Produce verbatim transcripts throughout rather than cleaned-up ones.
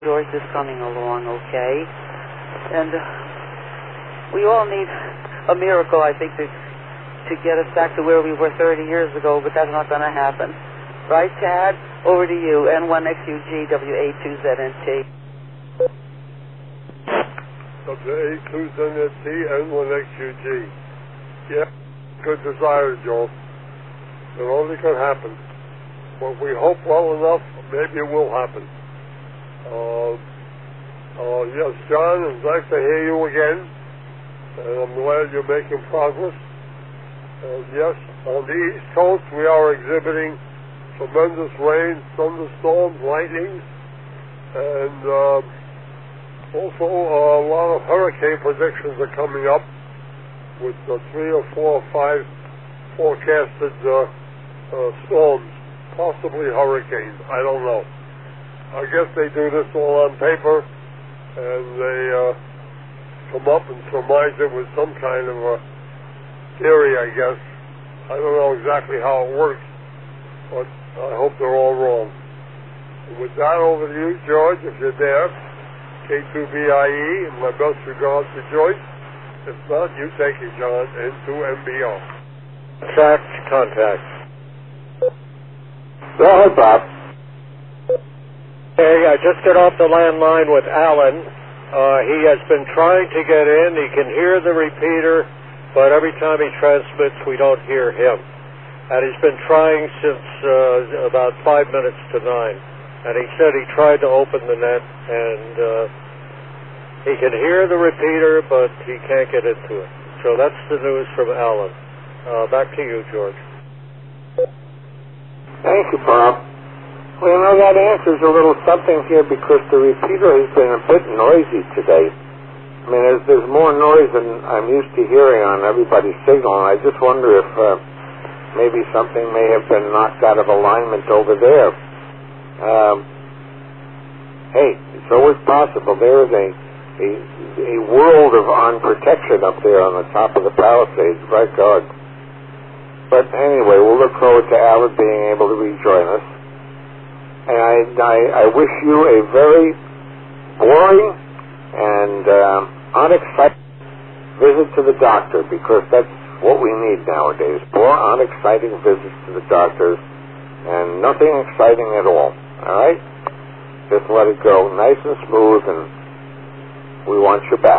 George is coming along okay. And uh, we all need a miracle, I think, to, to get us back to where we were thirty years ago, but that's not going to happen. Right, Chad? Over to you, N one X U G, W A two Z N T. W A two Z N T, N one X U G. Yeah, good desire, Joel. It only can happen. But we hope well enough, maybe it will happen. Uh, uh, yes, John, it's nice to hear you again. And I'm glad you're making progress. And yes, on the East Coast, we are exhibiting tremendous rain, thunderstorms, lightning, and uh, also uh, a lot of hurricane predictions are coming up with uh, three or four or five forecasted uh, uh, storms, possibly hurricanes. I don't know. I guess they do this all on paper, and they uh, come up and surmise it with some kind of a theory, I guess. I don't know exactly how it works, but I hope they're all wrong. And with that, over to you, George, if you're there. K two B I E, and my best regards to Joyce. If not, you take it, John, N two M B O. Track contact. Go ahead, Bob. Hey, I just got off the landline with Alan. Uh, he has been trying to get in. He can hear the repeater, but every time he transmits, we don't hear him. And he's been trying since uh, about five minutes to nine. And he said he tried to open the net, and uh, he can hear the repeater, but he can't get into it. So that's the news from Alan. Uh, back to you, George. Thank you, Bob. Well, you know, that answers a little something here, because the repeater has been a bit noisy today. I mean, there's, there's more noise than I'm used to hearing on everybody's signal, and I just wonder if uh, maybe something may have been knocked out of alignment over there. Um, hey, it's always possible. There is a, a a world of on protection up there on the top of the Palisades, by God. But anyway, we'll look forward to Alan being able to rejoin us. And I, I, I wish you a very boring and um, unexciting visit to the doctor, because that's what we need nowadays. More unexciting visits to the doctors and nothing exciting at all. All right? Just let it go nice and smooth, and we want you back.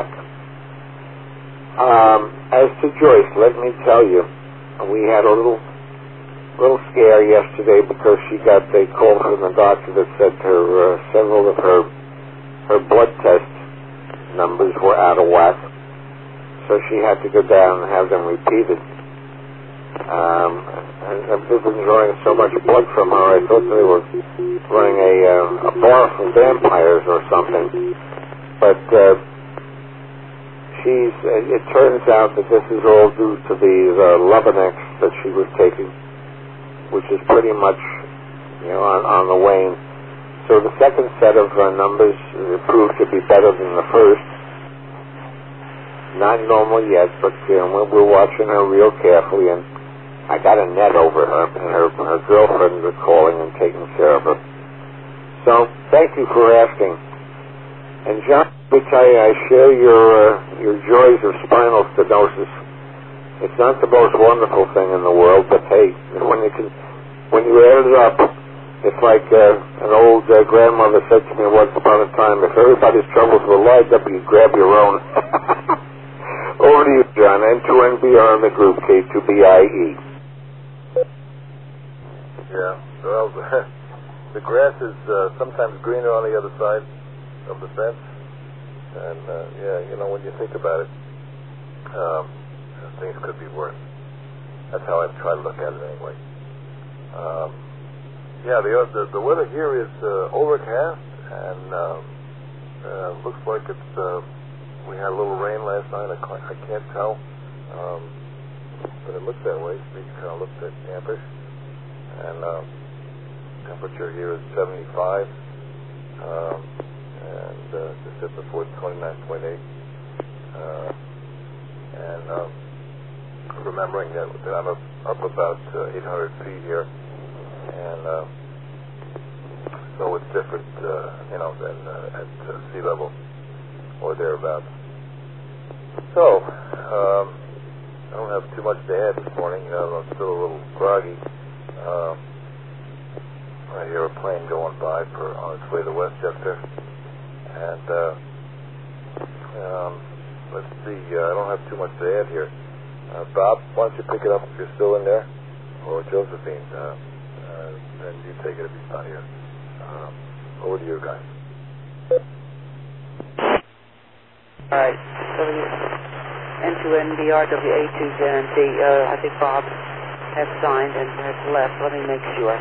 Um, as to Joyce, let me tell you, we had a little little scare yesterday, because she got a call from the doctor that said her uh, several of her her blood test numbers were out of whack, so she had to go down and have them repeated. Um, and I've been drawing so much blood from her, I thought they were running a, uh, a bar for vampires or something. But uh, she's, it turns out that this is all due to the uh, Levonex that she was taking, which is pretty much, you know, on, on the wane. So the second set of uh, numbers proved to be better than the first. Not normal yet, but you know, we're, we're watching her real carefully, and I got a net over her, and her, her girlfriends are calling and taking care of her. So, thank you for asking. And John, let me tell you, I share your uh, your joys of spinal stenosis. It's not the most wonderful thing in the world, but hey, when you can, when you add it up, it's like uh, an old uh, grandmother said to me once upon a time: if everybody's troubles were lined up, you grab your own. Over to you, John. N two N B R on the group, K two B I E. Yeah, well, the grass is uh, sometimes greener on the other side of the fence, and uh, yeah, you know, when you think about it, um, things could be worse. That's how I try to look at it anyway. Um, yeah, the, the the weather here is uh, overcast, and um, uh, looks like it's. Uh, we had a little rain last night. I can't, I can't tell, um, but it looks that way. So it kind of looks at dampish. And uh, temperature here is seventy-five, um, and uh, just hit the fourth, twenty-nine point eight. Uh, and uh, remembering that, that I'm up, up about uh, eight hundred feet here, and uh, so it's different, uh, you know, than uh, at uh, sea level or thereabouts. So, um, I don't have too much to add this morning. Uh, I'm still a little groggy. Um, I hear a plane going by for on its way to Westchester, and uh, um, let's see. Uh, I don't have too much to add here. Uh, Bob, why don't you pick it up if you're still in there, or Josephine? Uh, uh, then you take it if he's not here. Um, over to you guys. All right. N two N B R W A two Z N T. Uh, I think Bob has signed and has left. Let me make sure.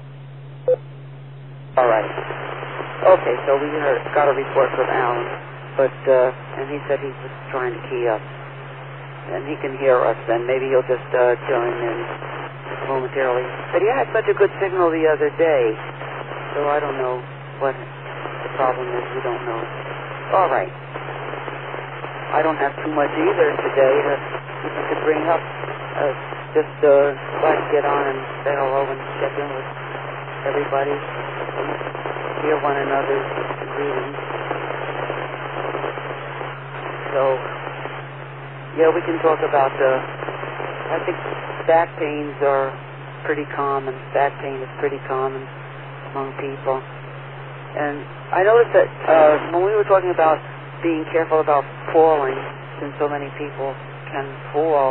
All right. Okay, so we heard, got a report from Alan, but uh, and he said he was trying to key up, and he can hear us, and maybe he'll just uh, join in momentarily. But he had such a good signal the other day, so I don't know what the problem is. We don't know. All right. I don't have too much either today to, to bring up. Uh, just uh, glad to get on and say hello and check in with everybody and hear one another's greetings. So, yeah, we can talk about, uh, I think back pains are pretty common. Back pain is pretty common among people. And I noticed that uh, when we were talking about being careful about falling, since so many people can fall.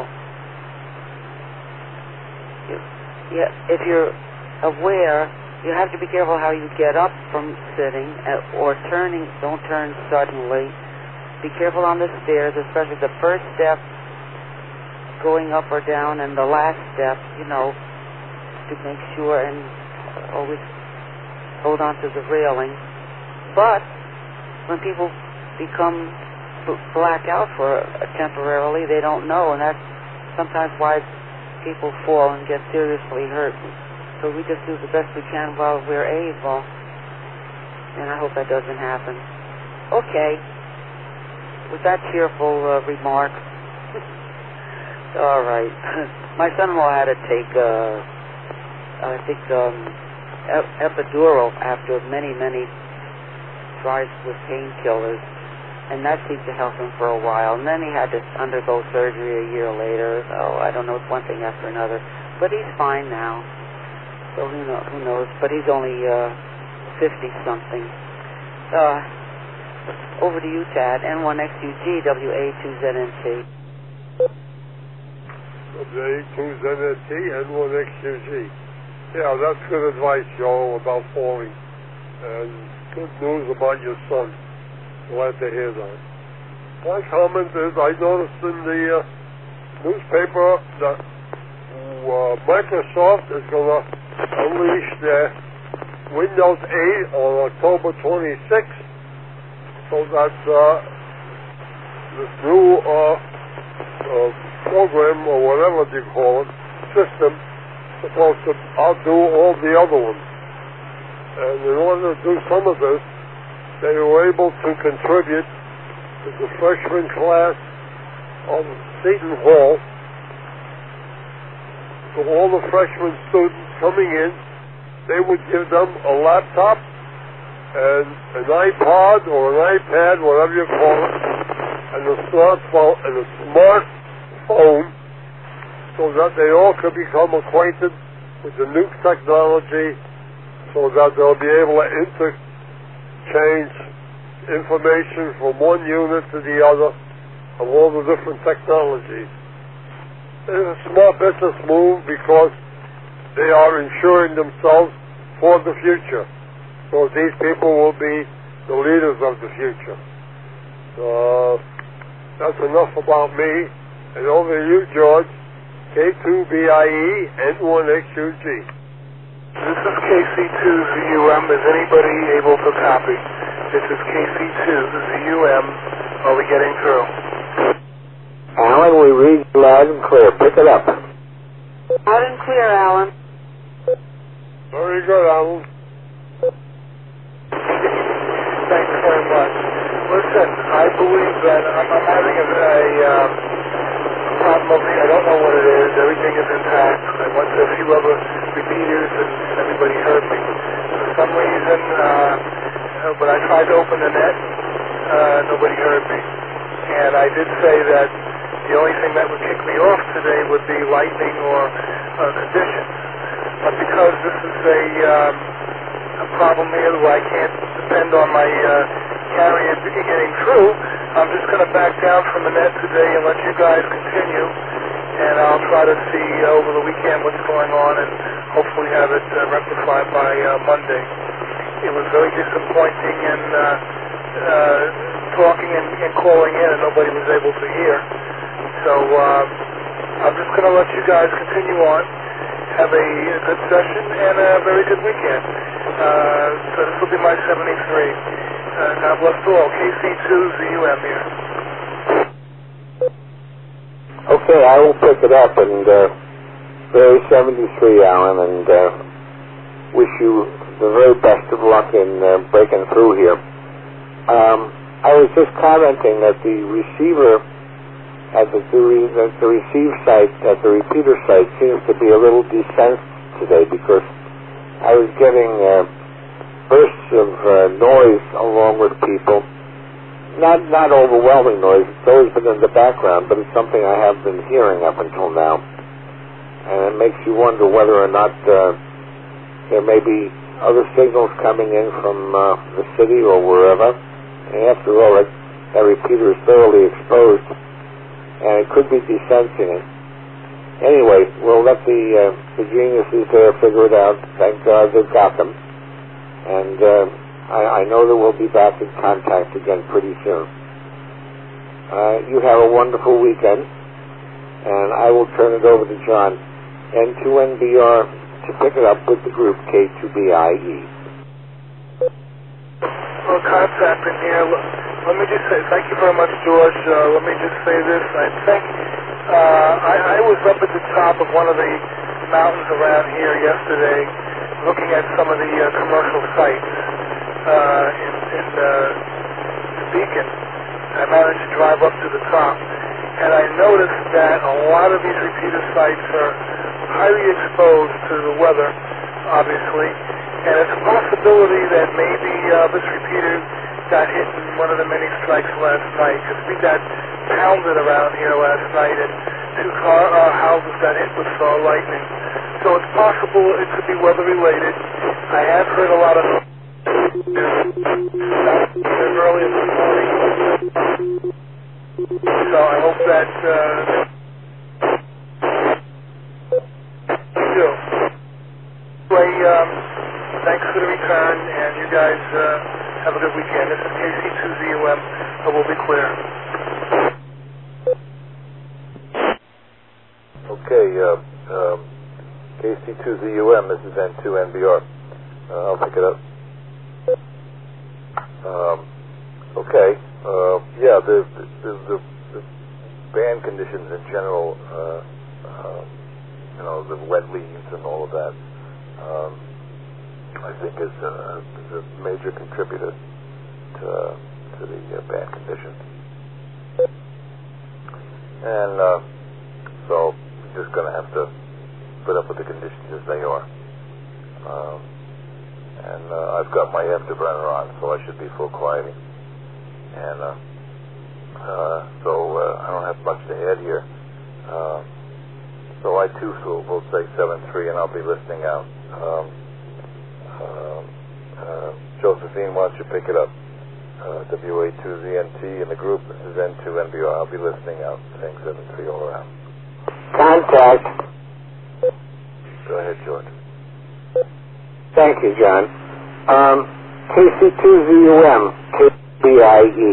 You, yeah, if you're aware, you have to be careful how you get up from sitting uh, or turning. Don't turn suddenly. Be careful on the stairs, especially the first step going up or down, and the last step. You know, to make sure and always hold on to the railing. But when people become black out for uh, temporarily, they don't know, and that's sometimes why people fall and get seriously hurt. So we just do the best we can while we're able, and I hope that doesn't happen. Okay, with that cheerful uh, remark, all right. My son-in-law had to take, uh, I think, um, ep- epidural after many, many tries with painkillers. And that seemed to help him for a while. And then he had to undergo surgery a year later. So I don't know, it's one thing after another. But he's fine now. So who, know, who knows? But he's only uh, fifty-something. Uh, over to you, Tad. N one X U G, W A two Z N T. W A two Z N T, N one X U G. Yeah, that's good advice, Joe, about falling. And good news about your son. Glad to hear that. My comment is, I noticed in the uh, newspaper that uh, Microsoft is going to unleash their Windows eight on October twenty-sixth, so that uh, this new uh, uh, program, or whatever you call it, system, is supposed to outdo all the other ones. And in order to do some of this, they were able to contribute to the freshman class of Seton Hall, to all the freshman students coming in. They would give them a laptop and an iPod or an iPad, whatever you call it, and a smartphone, and a smartphone, so that they all could become acquainted with the new technology, so that they'll be able to interchange information from one unit to the other of all the different technologies. It's a small business move because they are insuring themselves for the future. So these people will be the leaders of the future. So that's enough about me. And over to you, George. K two B I E, N one X U G. This is K C two Z U M. Is anybody able to copy? This is K C two Z U M. Are we getting through? Alan, we read loud and clear. Pick it up. Loud and clear, Alan. Very good, Alan. Thanks very much. Listen, I believe that I'm, I'm having a, a, um, a problem. I don't know what it is. Everything is intact. I went to a few other repeaters and everybody heard me. some reason, uh, when I tried to open the net, uh, nobody heard me. And I did say that the only thing that would kick me off today would be lightning or uh, conditions. But because this is a, um, a problem here where I can't depend on my uh, carrier getting through, I'm just going to back down from the net today and let you guys continue. And I'll try to see uh, over the weekend what's going on and hopefully have it uh, rectified by uh, Monday. It was very disappointing and uh, uh, talking and, and calling in and nobody was able to hear. So um, I'm just going to let you guys continue on, have a, a good session and a very good weekend. Uh, so this will be my seventy-three. Uh, God bless all. K C two Z U M here. Okay, I will pick it up, and uh, very seventy-three, Alan, and uh, wish you the very best of luck in uh, breaking through here. Um, I was just commenting that the receiver at the, the, re, the, the receive site, at the repeater site, seems to be a little desensed today because I was getting uh, bursts of uh, noise along with people. Not not overwhelming noise. It's always been in the background, but it's something I have been hearing up until now. And it makes you wonder whether or not uh, there may be other signals coming in from uh, the city or wherever. And after all, it, that repeater is thoroughly exposed, and it could be desensing it. Anyway, we'll let the, uh, the geniuses there figure it out. Thank God they've got them. And uh, I, I know that we'll be back in contact again pretty soon. Uh, you have a wonderful weekend, and I will turn it over to John, N two N B R, to pick it up with the group K two B I E. Well, contact in here. Let me just say, thank you very much, George. Uh, let me just say this. I think uh, I, I was up at the top of one of the mountains around here yesterday looking at some of the uh, commercial sites. Uh, in, in uh, the Beacon. I managed to drive up to the top, and I noticed that a lot of these repeater sites are highly exposed to the weather, obviously, and it's a possibility that maybe uh, this repeater got hit in one of the many strikes last night, because we got pounded around here last night, and two car uh, houses got hit with uh, lightning. So it's possible it could be weather-related. I have heard a lot of early this morning. So I hope that uh, we do. Anyway, um, thanks for the return, and you guys uh, have a good weekend. This is K C two Z U M, so we'll be clear. Okay, uh, um, K C two Z U M, this is N two N B R. Uh, I'll pick it up. Um, okay, uh, yeah, the, the, the, the band conditions in general, uh, uh, you know, the wet leaves and all of that, um, I think is a, is a major contributor to, to the uh, band conditions. And uh, so we're just going to have to put up with the conditions as they are. Um, And uh, I've got my afterburner on, so I should be full quieting. And uh, uh, so uh, I don't have much to add here. Uh, so I too will, will say seven three, and I'll be listening out. Um, uh, uh, Josephine, why don't you pick it up? Uh, W A two Z N T in the group. This is N two N B R. I'll be listening out, saying seven three all around. Contact. Go ahead, George. Thank you, John. Um, K C two Z U M, K B I E.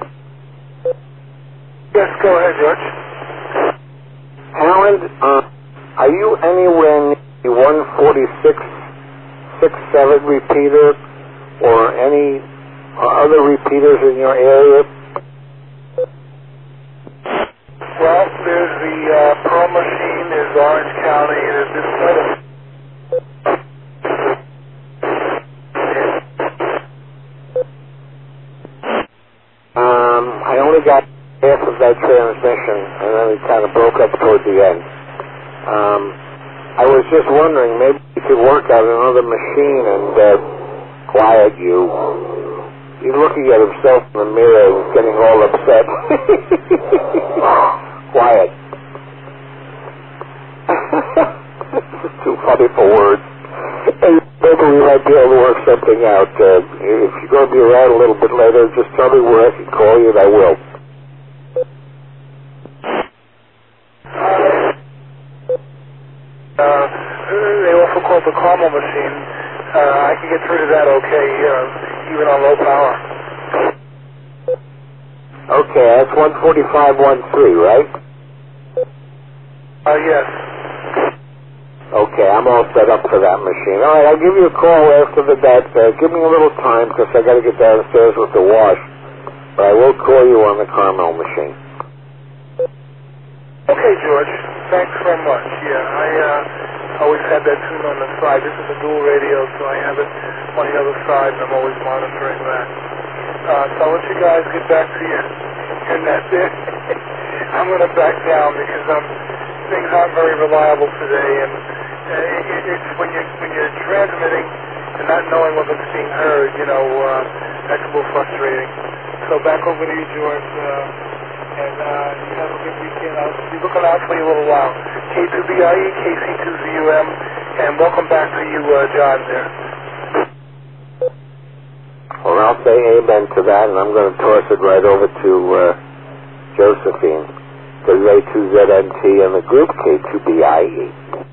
Yes, go ahead, George. Alan, uh, are you anywhere near the one forty-six six seven repeater or any uh, other repeaters in your area? Well, there's the uh, Pearl Machine, there's Orange County, there's this quite a I only got half of that transmission, and then it kind of broke up toward the end. Um, I was just wondering, maybe you could work out another machine and uh, Quiet, you. He's looking at himself in the mirror and getting all upset. Quiet. This is too funny for words. Hey, maybe we might be able to work something out. Uh, if you're going to be around a little bit later, just tell me where I can call you and I will. Uh, they also call it the Carmel machine. Uh, I can get through to that okay, uh, even on low power. Okay, that's one forty-five one three, right? Uh, yes. Okay, I'm all set up for that machine. All right, I'll give you a call after the that. Uh, give me a little time because I got to get downstairs with the wash. But I will call you on the Carmel machine. Okay, George. Thanks very much. Yeah, I uh, always had that tune on the side. This is a dual radio, so I have it on the other side, and I'm always monitoring that. Uh, so I'll let you guys get back to your, your net there. I'm going to back down because um, things aren't very reliable today, and uh, it, it's when you're, when you're transmitting and not knowing whether it's being heard, you know, uh, that's a little frustrating. So back over to you, George, uh, and uh, you have a good weekend. I'll be looking out for you a little while. K two B I E, K C two Z U M, and welcome back to you, uh, John, there. Well, I'll say amen to that, and I'm going to toss it right over to uh, Josephine, W A two Z N T, and the group K two B I E.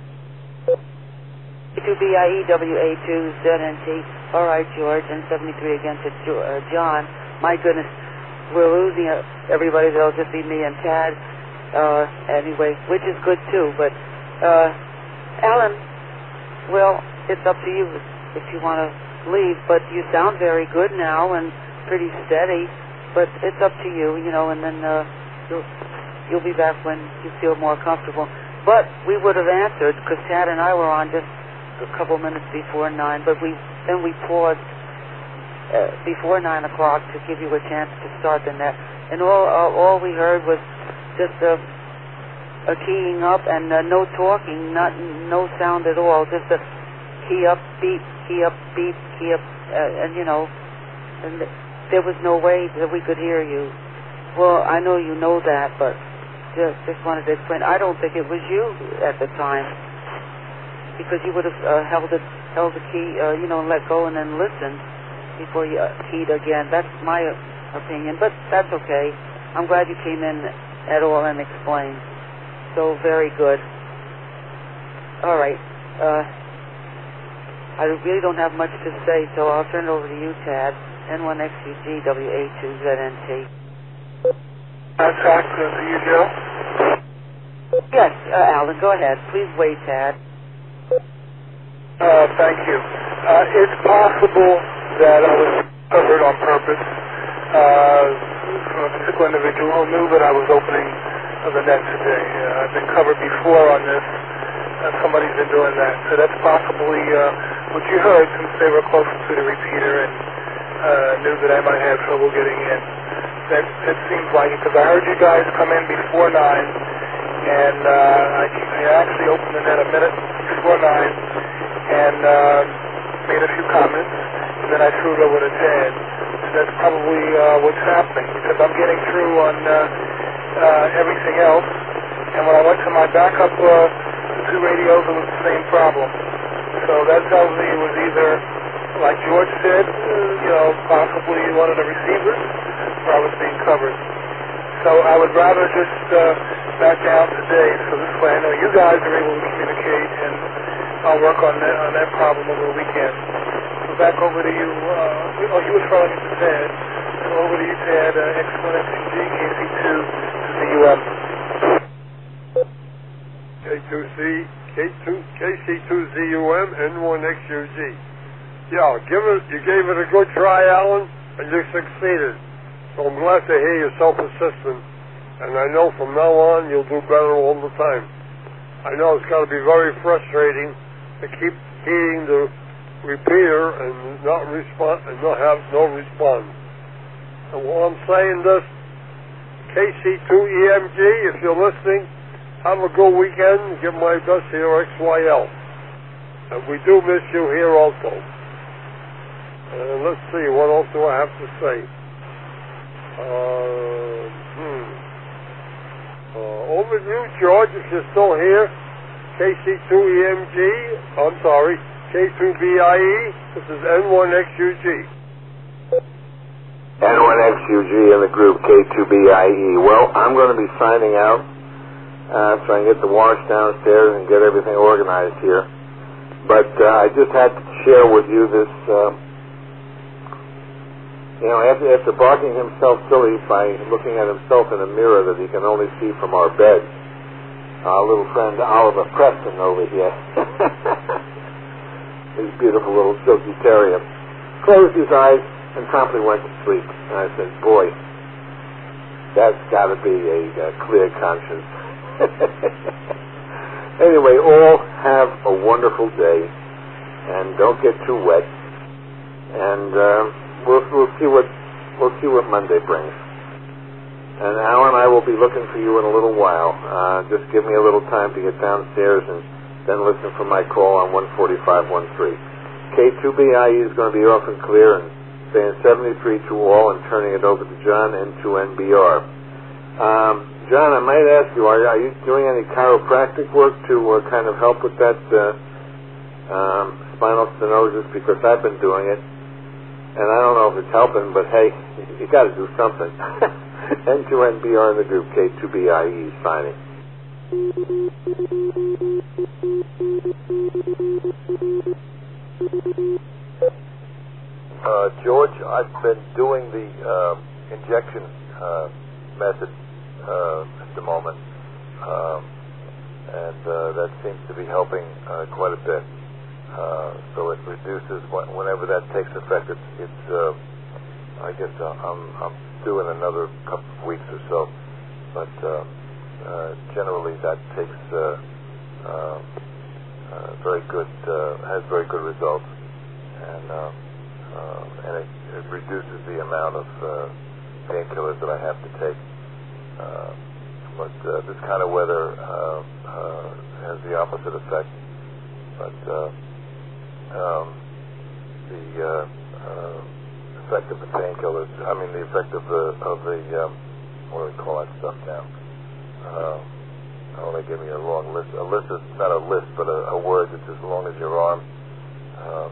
K two B I E, W A two Z N T. All right, George, and seventy-three again to jo- uh, John. My goodness, we're losing uh, everybody. There'll just be me and Tad uh, anyway, which is good too. But, uh, Alan, well, it's up to you if you want to leave, but you sound very good now and pretty steady, but it's up to you, you know, and then uh, you'll, you'll be back when you feel more comfortable. But we would have answered, because Tad and I were on just a couple minutes before nine, but we then we paused uh, before nine o'clock to give you a chance to start the net, and all uh, all we heard was just a, a keying up and uh, no talking, not no sound at all, just a key up, beep, key up, beep, key up, uh, and you know, and there was no way that we could hear you. Well, I know you know that, but just just wanted to explain. I don't think it was you at the time, because you would have uh, held it, held the key, uh, you know, let go and then listen before you uh, keyed again. That's my uh, opinion, but that's okay. I'm glad you came in at all and explained. So very good. All right. Uh, I really don't have much to say, so I'll turn it over to you, Tad. N one X U G, W A two Z N T. I'll talk to you, Joe. Yes, uh, Alan, go ahead. Please wait, Tad. Uh, thank you. Uh, it's possible that I was covered on purpose uh, from a particular individual who knew that I was opening the net today. Uh, I've been covered before on this. Uh, somebody's been doing that. So that's possibly uh, what you heard, since they were closer to the repeater and uh, knew that I might have trouble getting in. That, that seems like it, because I heard you guys come in before nine, and uh, I, I actually opened the net a minute before nine, and uh, made a few comments, and then I threw it over to Tad. So that's probably uh, what's happening, because I'm getting through on uh, uh, everything else, and when I went to my backup uh, two radios, it was the same problem. So that tells me it was either, like George said, uh, you know, possibly one of the receivers, or I was being covered. So I would rather just uh, back down today, so this way I know you guys are able to communicate, and I'll work on that, on that problem over the weekend. So back over to you. Uh, oh, you were throwing it to Tad. So over to you, Tad. Uh, X one X U G, K C two to Z U M. K two C, K two, K C two Z U M, N one X U G. Yeah, give it. You gave it a good try, Alan, and you succeeded. So I'm glad to hear you're so persistent, and I know from now on you'll do better all the time. I know it's got to be very frustrating to keep hearing the repeater and not respond and not have no response. And while I'm saying this, K C two E M G, if you're listening, have a good weekend. Give my best to your X Y L. And we do miss you here also. And let's see, what else do I have to say? Uh, hmm. Uh, over to you, George, if you're still here. K C two E M G, I'm sorry, K two B I E, this is N one X U G. N one X U G in the group K two B I E. Well, I'm going to be signing out uh, so I can get the wash downstairs and get everything organized here. But uh, I just had to share with you this, uh, you know, after, after barking himself silly by looking at himself in a mirror that he can only see from our bed, our little friend Oliver Preston over here, his beautiful little silky terrier, closed his eyes and promptly went to sleep. And I said, boy, that's got to be a, a clear conscience. Anyway, all have a wonderful day, and don't get too wet. And uh, we'll, we'll see what we'll see what Monday brings. And Alan, I will be looking for you in a little while. Uh, just give me a little time to get downstairs and then listen for my call on one forty-five one three. K two B I E is going to be off and clear and saying seventy-three to all and turning it over to John, N two N B R. Um, John, I might ask you, are, are you doing any chiropractic work to uh, kind of help with that uh, um, spinal stenosis? Because I've been doing it, and I don't know if it's helping, but hey, you got to do something. N two N B R in the group, K two B I E signing. Uh, George, I've been doing the uh, injection uh, method uh, at the moment, um, and uh, that seems to be helping uh, quite a bit. Uh, so it reduces wh- whenever that takes effect. It's, it's uh, I guess uh, I'm, I'm due in another couple of weeks or so, but uh, uh, generally that takes uh, uh, uh, very good, uh, has very good results, and uh, uh, and it, it reduces the amount of uh, painkillers that I have to take. Uh, but uh, this kind of weather uh, uh, has the opposite effect. But uh, um, the uh, uh, effect of the painkillers, I mean the effect of the of the um, what do we call that stuff now? Uh, oh, they give me a long list. A list is not a list, but a, a word that's as long as your arm. Uh,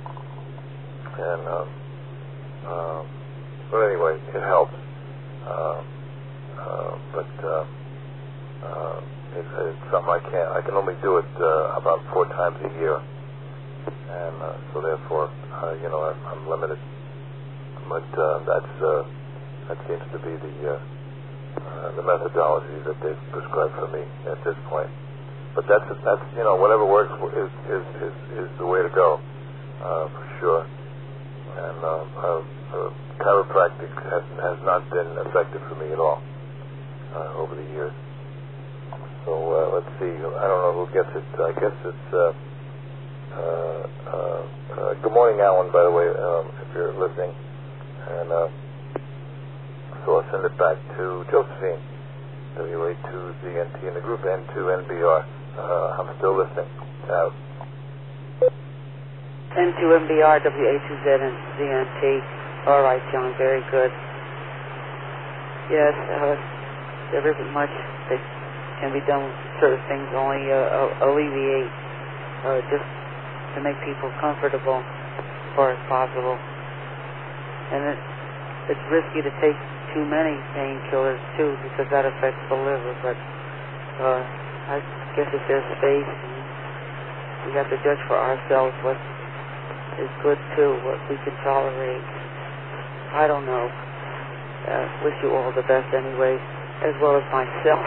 and uh, uh, but anyway, it helps. Uh, uh, but uh, uh, it, it's something I can't. I can only do it uh, about four times a year, and uh, so therefore, uh, you know, I'm, I'm limited. But uh, that's uh, that seems to be the uh, uh, the methodology that they've prescribed for me at this point. But that's that's you know whatever works is is is, is the way to go uh, for sure. And uh, uh, uh, chiropractic has has not been effective for me at all uh, over the years. So uh, let's see. I don't know who gets it. I guess it's. Uh, uh, uh, uh, good morning, Alan. By the way, um, if you're listening. And uh, so I'll send it back to Josephine, W A two Z N T in the group, N two N B R. Uh, I'm still listening. Out. N two N B R, W A two Z N T. All right, John, very good. Yes, uh, there isn't much that can be done with certain things, only uh, alleviate, uh, just to make people comfortable as far as possible. And it, it's risky to take too many painkillers, too, because that affects the liver. But uh, I guess if there's space, we have to judge for ourselves what is good, too, what we can tolerate. I don't know. Uh, wish you all the best anyway, as well as myself.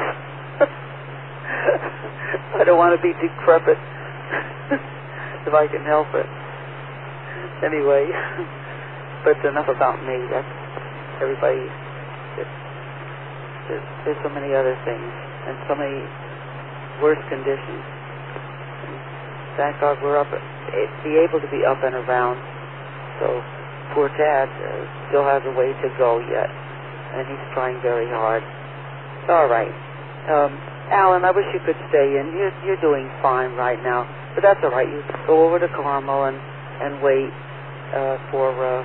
I don't want to be decrepit if I can help it. Anyway. But enough about me. That's everybody. There's, there's so many other things and so many worse conditions. And thank God we're up, be able to be up and around. So poor Tad uh, still has a way to go yet, and he's trying very hard. It's all right. Um, Alan, I wish you could stay in. You're, you're doing fine right now, but that's all right. You go over to Carmel and, and wait. uh, for uh,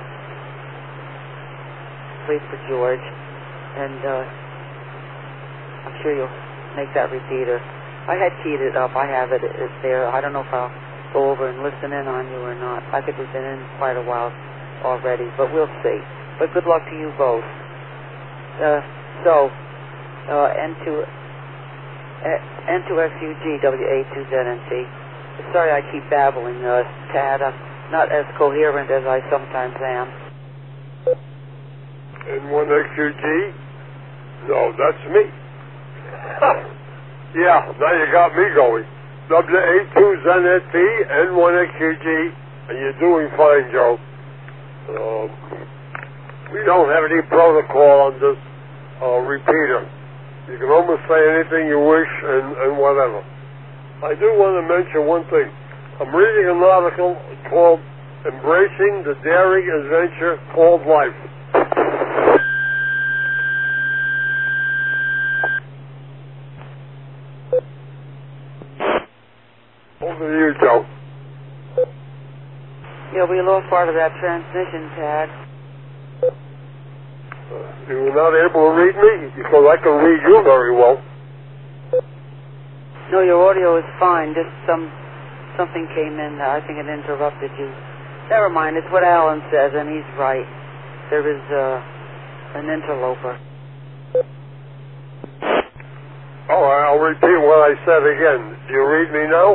wait for George, and uh, I'm sure you'll make that repeater. I had keyed it up. I have it. It's there. I don't know if I'll go over and listen in on you or not. I could have been in quite a while already, but we'll see. But good luck to you both. Uh, so, uh, N two X U G W A two Z N T. Sorry I keep babbling, uh, Tad. I'm not as coherent as I sometimes am. N one X U G? No, that's me. Yeah, now you got me going. W A two Z N T, N one X U G, and you're doing fine, Joe. Um, we don't have any protocol on this uh, repeater. You can almost say anything you wish and, and whatever. I do want to mention one thing. I'm reading an article called Embracing the Daring Adventure Called Life. Over to you, Joe. Yeah, we lost part of that transmission, Tad. Uh, you were not able to read me? Because I can read you very well. No, your audio is fine. Just some something came in. I think it interrupted you. Never mind. It's what Alan says, and he's right. There is uh, an interloper. All right, I'll repeat what I said again. Do you read me now?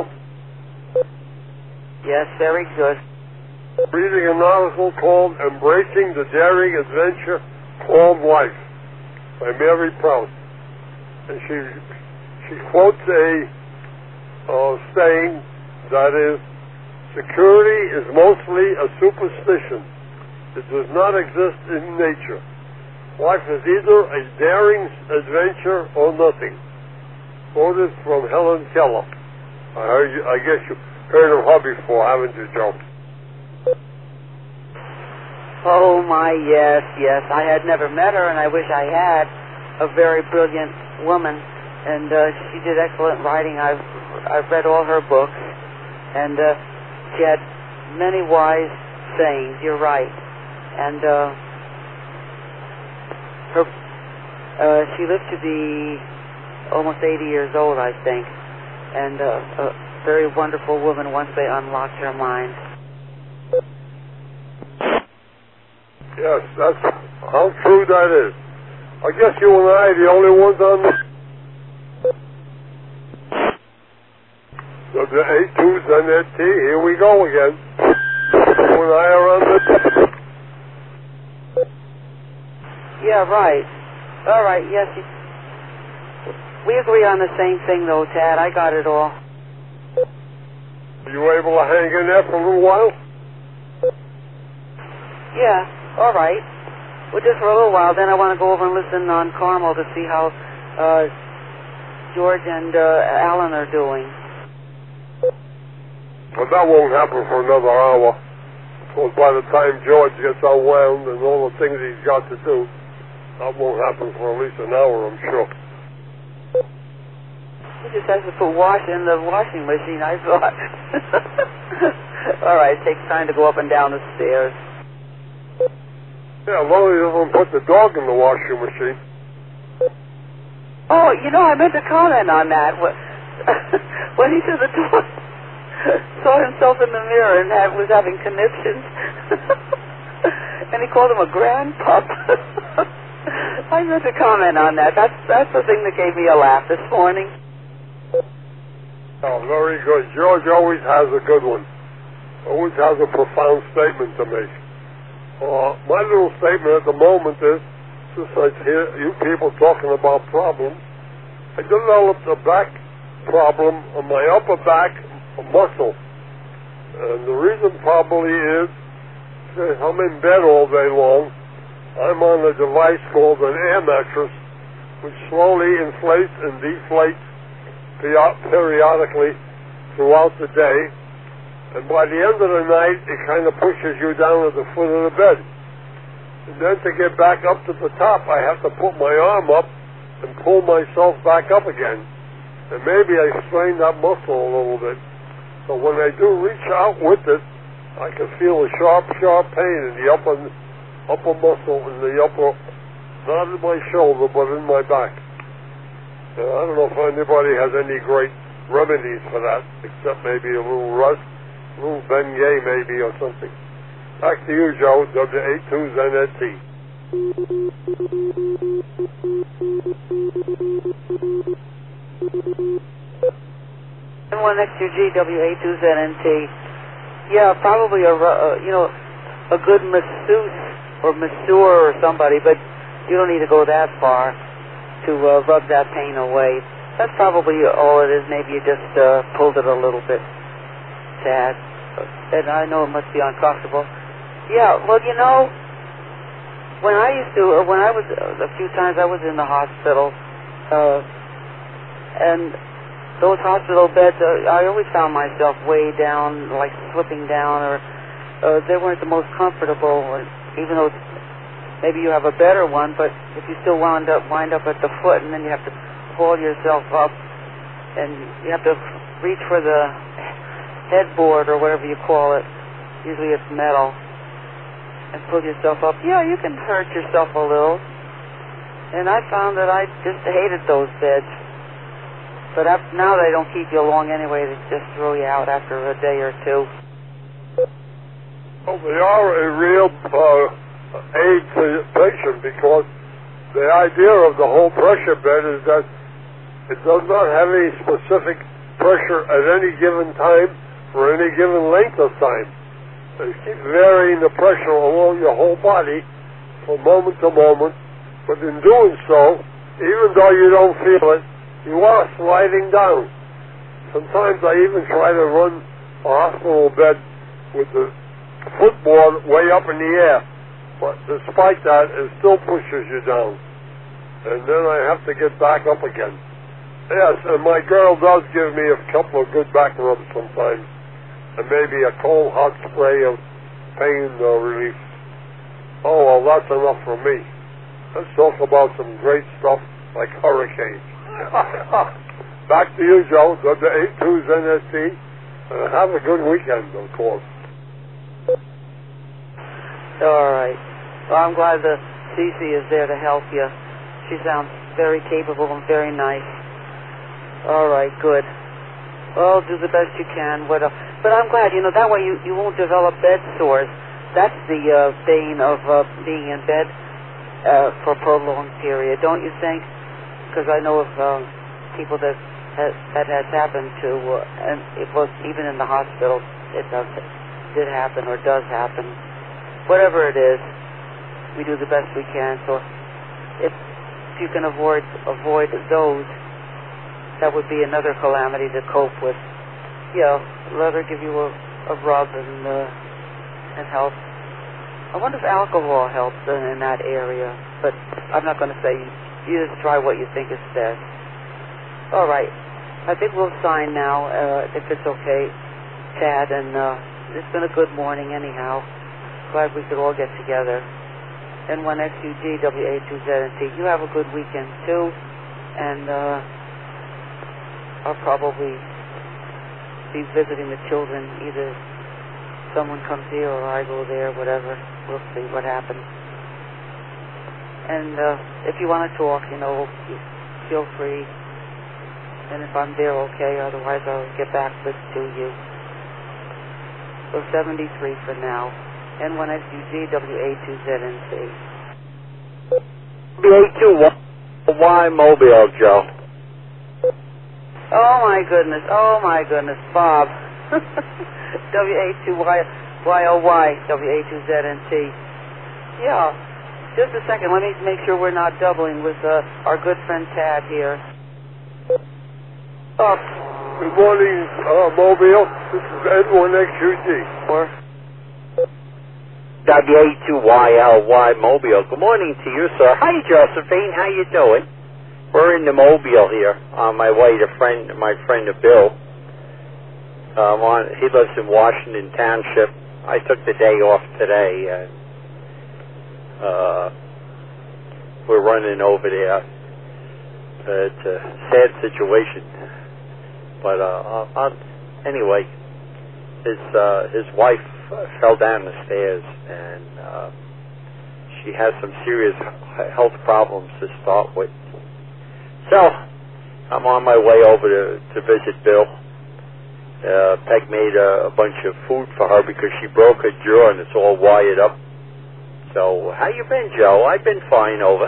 Yes, very good. Reading an article called Embracing the Daring Adventure Called Life by Mary Prout. And she she quotes a uh, saying that is, security is mostly a superstition. It does not exist in nature. Life is either a daring adventure or nothing. Quoted from Helen Keller. I heard you, I guess you heard of her before, haven't you, Joe? Oh, my, yes, yes. I had never met her, and I wish I had. A very brilliant woman, and uh, she did excellent writing. I've, I've read all her books, and uh, she had many wise sayings. You're right. And uh, her, uh, she lived to be almost eighty years old, I think, and uh, a very wonderful woman once they unlocked her mind. Yes, that's how true that is. I guess you and I are the only ones on the W A two Z N T. Here we go again. You and I are on the... Yeah, right. All right, yes. You... We agree on the same thing, though, Tad. I got it all. Were you able to hang in there for a little while? Yeah, all right. Well, just for a little while. Then I want to go over and listen on Carmel to see how uh, George and uh, Alan are doing. But that won't happen for another hour. Because by the time George gets unwound and all the things he's got to do, that won't happen for at least an hour, I'm sure. He just has to put wash in the washing machine, I thought. All right, it takes time to go up and down the stairs. Yeah, as long as he doesn't put the dog in the washing machine. Oh, you know, I meant to comment on that. When he said the dog saw himself in the mirror and had, was having conniptions, and he called him a grandpup. I meant to comment on that. That's, that's the thing that gave me a laugh this morning. Oh, very good. George always has a good one. Always has a profound statement to make. Uh, my little statement at the moment is, since I hear you people talking about problems, I developed a back problem on my upper back muscle. And the reason probably is, since I'm in bed all day long, I'm on a device called an air mattress, which slowly inflates and deflates periodically throughout the day, and by the end of the night it kind of pushes you down at the foot of the bed, and then to get back up to the top I have to put my arm up and pull myself back up again, and maybe I strained that muscle a little bit, so when I do reach out with it I can feel a sharp, sharp pain in the upper, upper muscle, in the upper, not in my shoulder, but in my back. Uh, I don't know if anybody has any great remedies for that, except maybe a little rest, a little Bengay maybe or something. Back to you, Joe, W A two Z N T. N one X U G W A two Z N T. Yeah, probably a, uh, you know, a good masseuse or masseur or somebody, but you don't need to go that far to uh, rub that pain away. That's probably all it is. Maybe you just uh, pulled it a little bit, Tad. And I know it must be uncomfortable. Yeah, well, you know, when I used to, uh, when I was, uh, a few times I was in the hospital, uh, and those hospital beds, uh, I always found myself way down, like slipping down, or uh, they weren't the most comfortable, even though maybe you have a better one, but if you still wind up, wind up at the foot, and then you have to pull yourself up, and you have to reach for the headboard or whatever you call it, usually it's metal, and pull yourself up. Yeah, you can hurt yourself a little, and I found that I just hated those beds. But up, now they don't keep you long anyway. They just throw you out after a day or two. Well, they are a real uh, aid to the patient, because the idea of the whole pressure bed is that it does not have any specific pressure at any given time for any given length of time. It keeps varying the pressure along your whole body from moment to moment, but in doing so, even though you don't feel it, you are sliding down. Sometimes I even try to run a hospital bed with the footboard way up in the air, but despite that, it still pushes you down. And then I have to get back up again. Yes, and my girl does give me a couple of good back rubs sometimes, and maybe a cold hot spray of pain uh, relief. Oh, well, that's enough for me. Let's talk about some great stuff like hurricanes. Back to you, Joe, W A two Z N S T. Uh, have a good weekend, of course. All right. Well, I'm glad the Cece is there to help you. She sounds very capable and very nice. All right, good. Well, do the best you can. What else? But I'm glad, you know, that way you, you won't develop bed sores. That's the uh, bane of uh, being in bed uh, for a prolonged period, don't you think? Because I know of uh, people that has, that has happened to, uh, and it was even in the hospital, it does, did happen or does happen. Whatever it is, we do the best we can. So if, if you can avoid avoid those, that would be another calamity to cope with. Yeah, let her give you a, a rub and uh, and help. I wonder if alcohol helps in, in that area, but I'm not going to say. You just try what you think is best. All right. I think we'll sign now, uh, if it's okay, Tad. And uh, it's been a good morning anyhow. Glad we could all get together. N one X U G W A two Z N T. You have a good weekend, too. And uh, I'll probably be visiting the children. Either someone comes here or I go there, whatever. We'll see what happens. And uh, if you want to talk, you know, feel free. And if I'm there, okay. Otherwise, I'll get back with to you. So seventy-three for now. N one X U G W A two Z N T. W A two Y Mobile, Joe. Oh, my goodness. Oh, my goodness. Bob. W A two Y O Y, W A two Z N T. Yeah. Just a second. Let me make sure we're not doubling with uh, our good friend Tad here. Oh. Good morning, uh, Mobile. This is N one X U G. Or W A two Y L Y Mobile. Good morning to you, sir. Hi, Josephine. How you doing? We're in the Mobile here on my way to friend, my friend Bill. Um, on, he lives in Washington Township. I took the day off today. Uh, Uh, we're running over there. Uh, it's a sad situation, but uh, uh, anyway, his uh, his wife f- fell down the stairs, and uh, she has some serious health problems to start with. So I'm on my way over to, to visit Bill. Uh, Peg made a, a bunch of food for her because she broke her jaw and it's all wired up. So how you been, Joe? I've been fine over.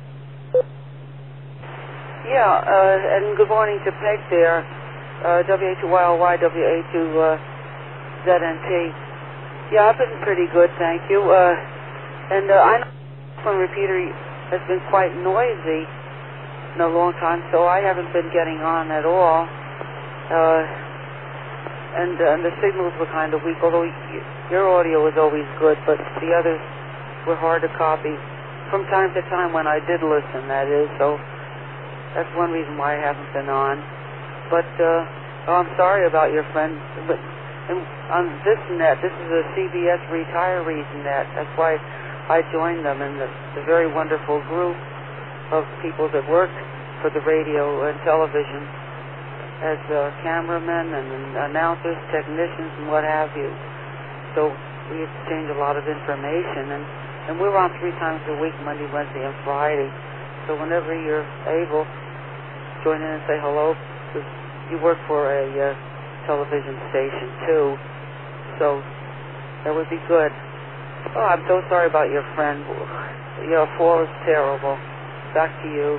Yeah, uh, and good morning to Peg there. Uh, W A two Y L Y, W A two Z N T. Yeah, I've been pretty good, thank you. Uh, and uh, I know the repeater has been quite noisy in a long time, so I haven't been getting on at all. Uh, and, uh, and the signals were kind of weak, although y- your audio was always good, but the others were hard to copy. From time to time when I did listen, that is, so that's one reason why I haven't been on. But uh, oh, I'm sorry about your friend. But and on this net, this is a C B S retirees net. That's why I joined them, and the, the very wonderful group of people that work for the radio and television as uh, cameramen and announcers, technicians, and what have you. So we exchange a lot of information, and, and we're on three times a week, Monday, Wednesday, and Friday. So whenever you're able, join in and say hello. You work for a uh, television station, too, so that would be good. Oh, I'm so sorry about your friend. Your fall is terrible. Back to you.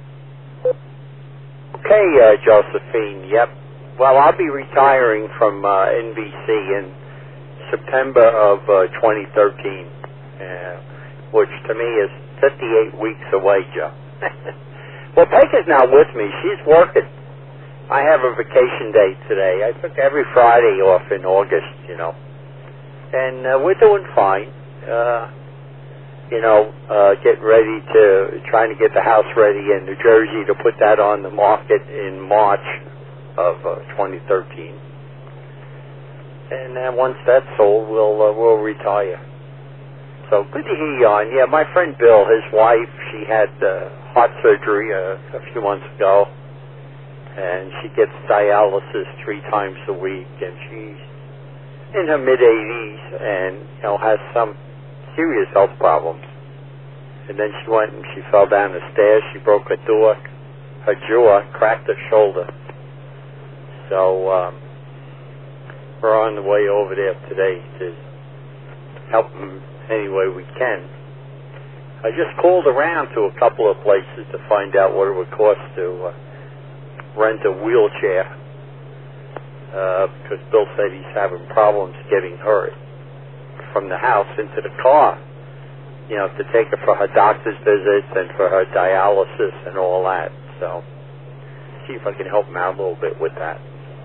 Okay, uh, Josephine, yep. Well, I'll be retiring from uh, N B C in September of uh, twenty thirteen, uh, which to me is fifty-eight weeks away, Joe. Well, Peg is now with me. She's working. I have a vacation day today. I took every Friday off in August, you know. And uh, we're doing fine. Uh, you know, uh, getting ready to, trying to get the house ready in New Jersey to put that on the market in March of uh, twenty thirteen. And then once that's sold, we'll, uh, we'll retire. So good to hear you on. Yeah, my friend Bill, his wife, she had uh, heart surgery uh, a few months ago. And she gets dialysis three times a week, and she's in her mid-eighties and, you know, has some serious health problems. And then she went and she fell down the stairs. She broke her jaw, her jaw, cracked her shoulder. So um, we're on the way over there today to help them any way we can. I just called around to a couple of places to find out what it would cost to uh, rent a wheelchair, uh, because Bill said he's having problems getting her from the house into the car, you know, to take her for her doctor's visits and for her dialysis and all that. So, see if I can help him out a little bit with that.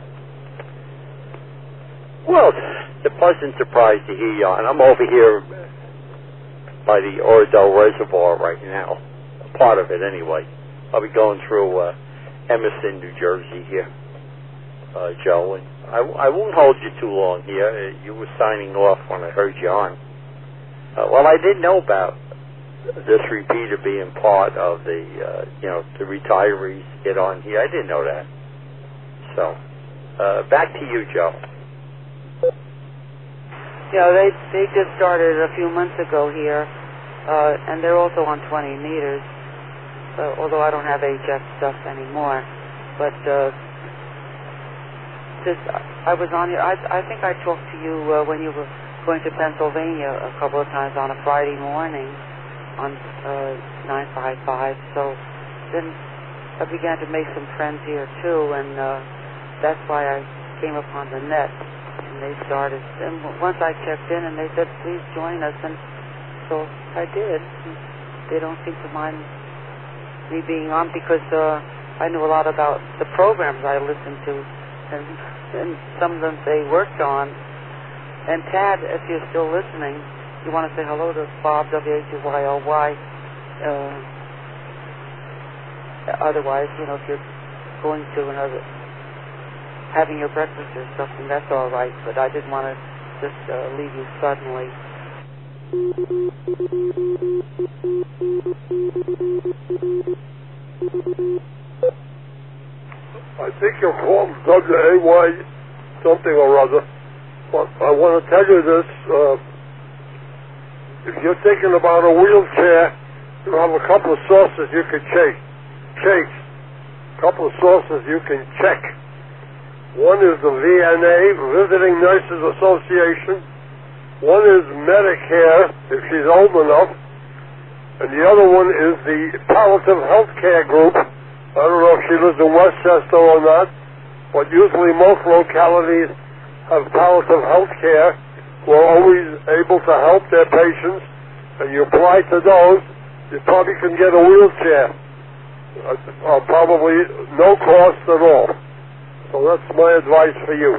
Well, it's a pleasant surprise to hear you, and I'm over here by the Oradell Reservoir right now, part of it anyway. I'll be going through uh, Emerson, New Jersey here, uh, Joe, and I, I won't hold you too long here. Uh, you were signing off when I heard you on. Uh, well, I didn't know about this repeater being part of the, uh, you know, the retirees get on here. I didn't know that. So, uh, back to you, Joe. Yeah, they they just started a few months ago here, uh, and they're also on twenty meters. Uh, although I don't have H F stuff anymore, but uh, just I was on here. I I think I talked to you uh, when you were going to Pennsylvania a couple of times on a Friday morning on uh, nine five five. So then I began to make some friends here too, and uh, that's why I came upon the net. And they started. And once I checked in, and they said, "Please join us," and so I did. And they don't seem to mind me being on because uh, I knew a lot about the programs I listened to, and, and some of them they worked on. And Tad, if you're still listening, you want to say hello to Bob, W A two Y L Y. Uh, otherwise, you know, if you're going to another, having your breakfast or something, that's all right. But I didn't want to just uh, leave you suddenly. I think you're called W A Y something or other. But I want to tell you this. Uh, if you're thinking about a wheelchair, you have a couple of sources you can check. Check. A couple of sources you can check. One is the V N A, Visiting Nurses Association. One is Medicare, if she's old enough. And the other one is the Palliative Health Care Group. I don't know if she lives in Westchester or not, but usually most localities have palliative health care who are always able to help their patients, and you apply to those, you probably can get a wheelchair. Uh, uh, probably no cost at all. So that's my advice for you.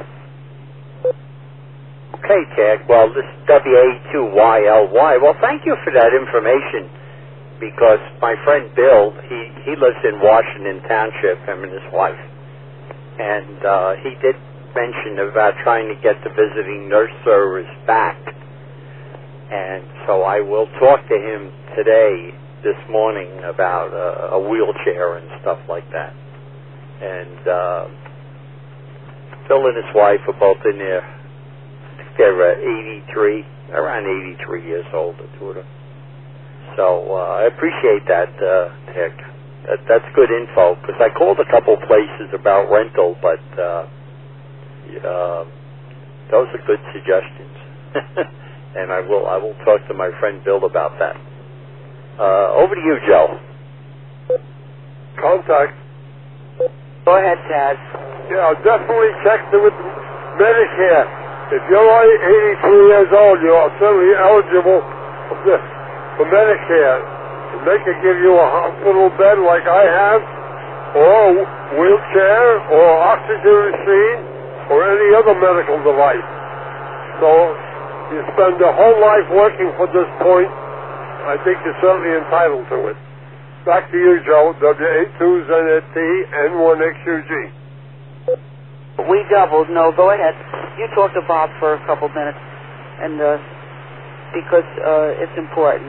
Okay, Ted. Well, this is W A two Y L Y. Well, thank you for that information, because my friend Bill, he, he lives in Washington Township, him and his wife. And uh, he did mention about trying to get the visiting nurse service back. And so I will talk to him today, this morning, about uh, a wheelchair and stuff like that. And uh, Bill and his wife are both in there. I think they're uh, eighty-three, around eighty-three years old, the two of them. So uh, I appreciate that, uh, Dick. That, that's good info, because I called a couple places about rental, but uh, uh, those are good suggestions. And I will I will talk to my friend Bill about that. Uh, over to you, Joe. Contact. Go ahead, Tad. Yeah, definitely check with Medicare. If you're eighty-three years old, you are certainly eligible for, this, for Medicare. And they can give you a hospital bed like I have, or a wheelchair, or oxygen machine, or any other medical device. So you spend your whole life working for this point, I think you're certainly entitled to it. Back to you, Joe. W A two Z T N one X U G. We doubled. No, go ahead. You talk to Bob for a couple minutes, and uh, because uh, it's important.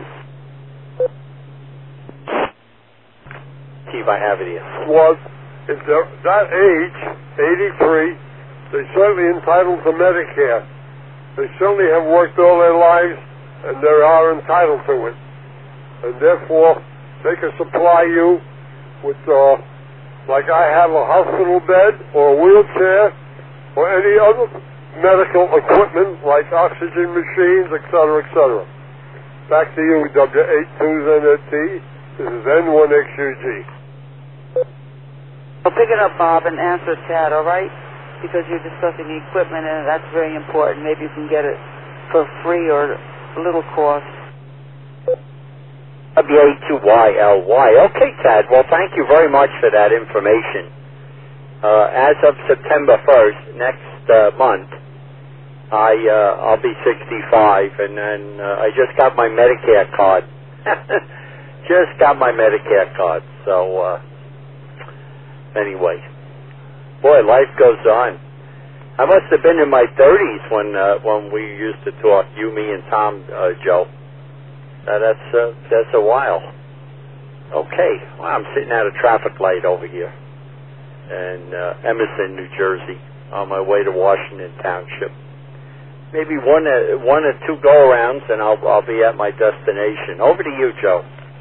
See if I have it here. Was, if they're that age, eighty-three, they're certainly entitled to Medicare. They certainly have worked all their lives, and they are entitled to it. And therefore, they can supply you with, uh, like I have, a hospital bed, or a wheelchair, or any other medical equipment, like oxygen machines, et cetera, et cetera. Back to you, W eight two Z T. This is N one X U G. I'll pick it up, Bob, and answer Tad, all right? Because you're discussing the equipment, and that's very important. Maybe you can get it for free or a little cost. W A two Y L Y. Okay, Tad. Well, thank you very much for that information. Uh, as of September first, next uh, month, I, uh, I'll be sixty-five, and then uh, I just got my Medicare card. Just got my Medicare card. So, uh, anyway. Boy, life goes on. I must have been in my thirties when uh, when we used to talk, you, me, and Tom, uh, Joe. Uh, that's uh, that's a while. Okay, well, I'm sitting at a traffic light over here in uh, Emerson, New Jersey, on my way to Washington Township. Maybe one uh, one or two go-arounds, and I'll I'll be at my destination. Over to you, Joe.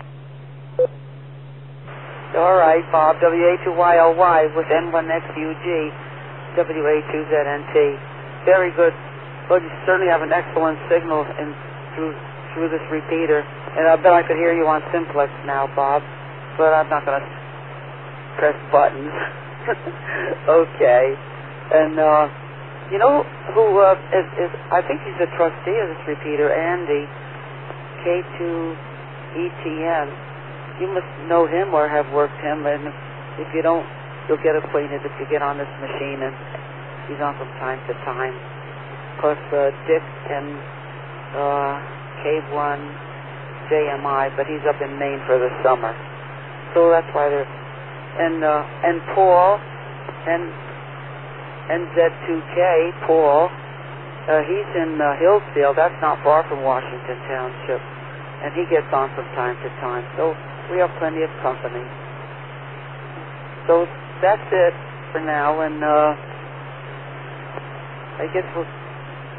All right, Bob. W A two Y L Y with N one X U G, W A two Z N T. Very good. Well, you certainly have an excellent signal in through. through this repeater, and I bet I could hear you on simplex now, Bob, but I'm not going to press buttons. Okay. And, uh, you know who uh, is, is, I think he's a trustee of this repeater, Andy, K two E T M. You must know him or have worked him, and if you don't, you'll get acquainted if you get on this machine, and he's on from time to time. Of course, uh, Dick and, uh, K one J M I, but he's up in Maine for the summer. So that's why they're... And uh, and Paul, and N Z two K, Paul, uh, he's in uh, Hillsfield. That's not far from Washington Township. And he gets on from time to time. So we have plenty of company. So that's it for now. And uh, I guess we'll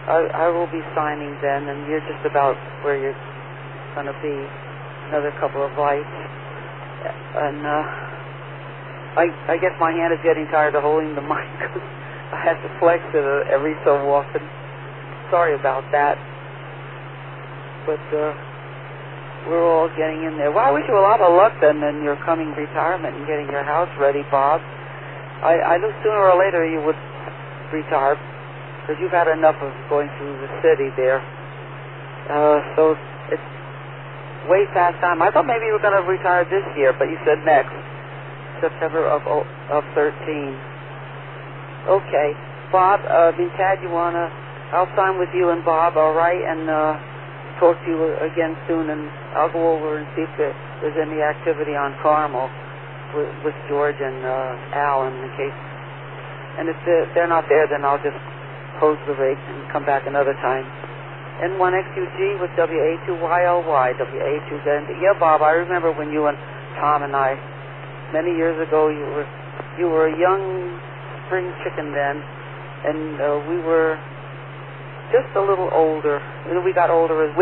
I, I will be signing then, and you're just about where you're going to be. Another couple of lights. And uh, I, I guess my hand is getting tired of holding the mic. I have to flex it every so often. Sorry about that. But uh, we're all getting in there. Well, I wish you a lot of luck then in your coming retirement and getting your house ready, Bob. I, I knew sooner or later you would retire, because you've had enough of going through the city there. Uh, so it's way past time. I thought maybe you were going to retire this year, but you said next, September of of thirteen. Okay, Bob. Uh, I mean, Tad, you wanna? I'll sign with you and Bob, all right, and uh, talk to you again soon. And I'll go over and see if there, there's any activity on Carmel with, with George and uh, Alan in case. And if they're, they're not there, then I'll just close the rig and come back another time. N one X U G with W A two Y L Y, W A two Z N T. Yeah, Bob, I remember when you and Tom and I, many years ago, you were you were a young spring chicken then, and uh, we were just a little older. And we got older as we...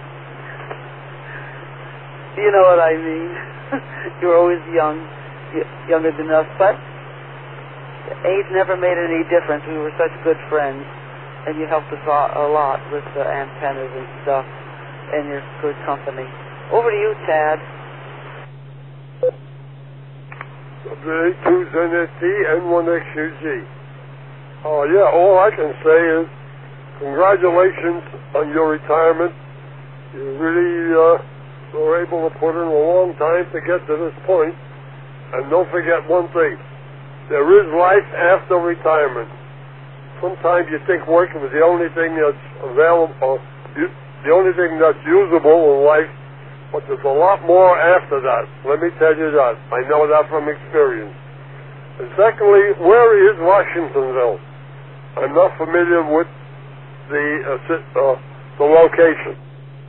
You know what I mean? You were always young, younger than us, but age never made any difference. We were such good friends. And you helped us a lot with the antennas and stuff, and your good company. Over to you, Tad. W A two Z N T, N one X U G. Oh, yeah, all I can say is congratulations on your retirement. You really uh, were able to put in a long time to get to this point. And don't forget one thing. There is life after retirement. Sometimes you think working is the only thing that's available, the only thing that's usable in life, but there's a lot more after that. Let me tell you that. I know that from experience. And secondly, where is Washingtonville? I'm not familiar with the uh, uh, the location.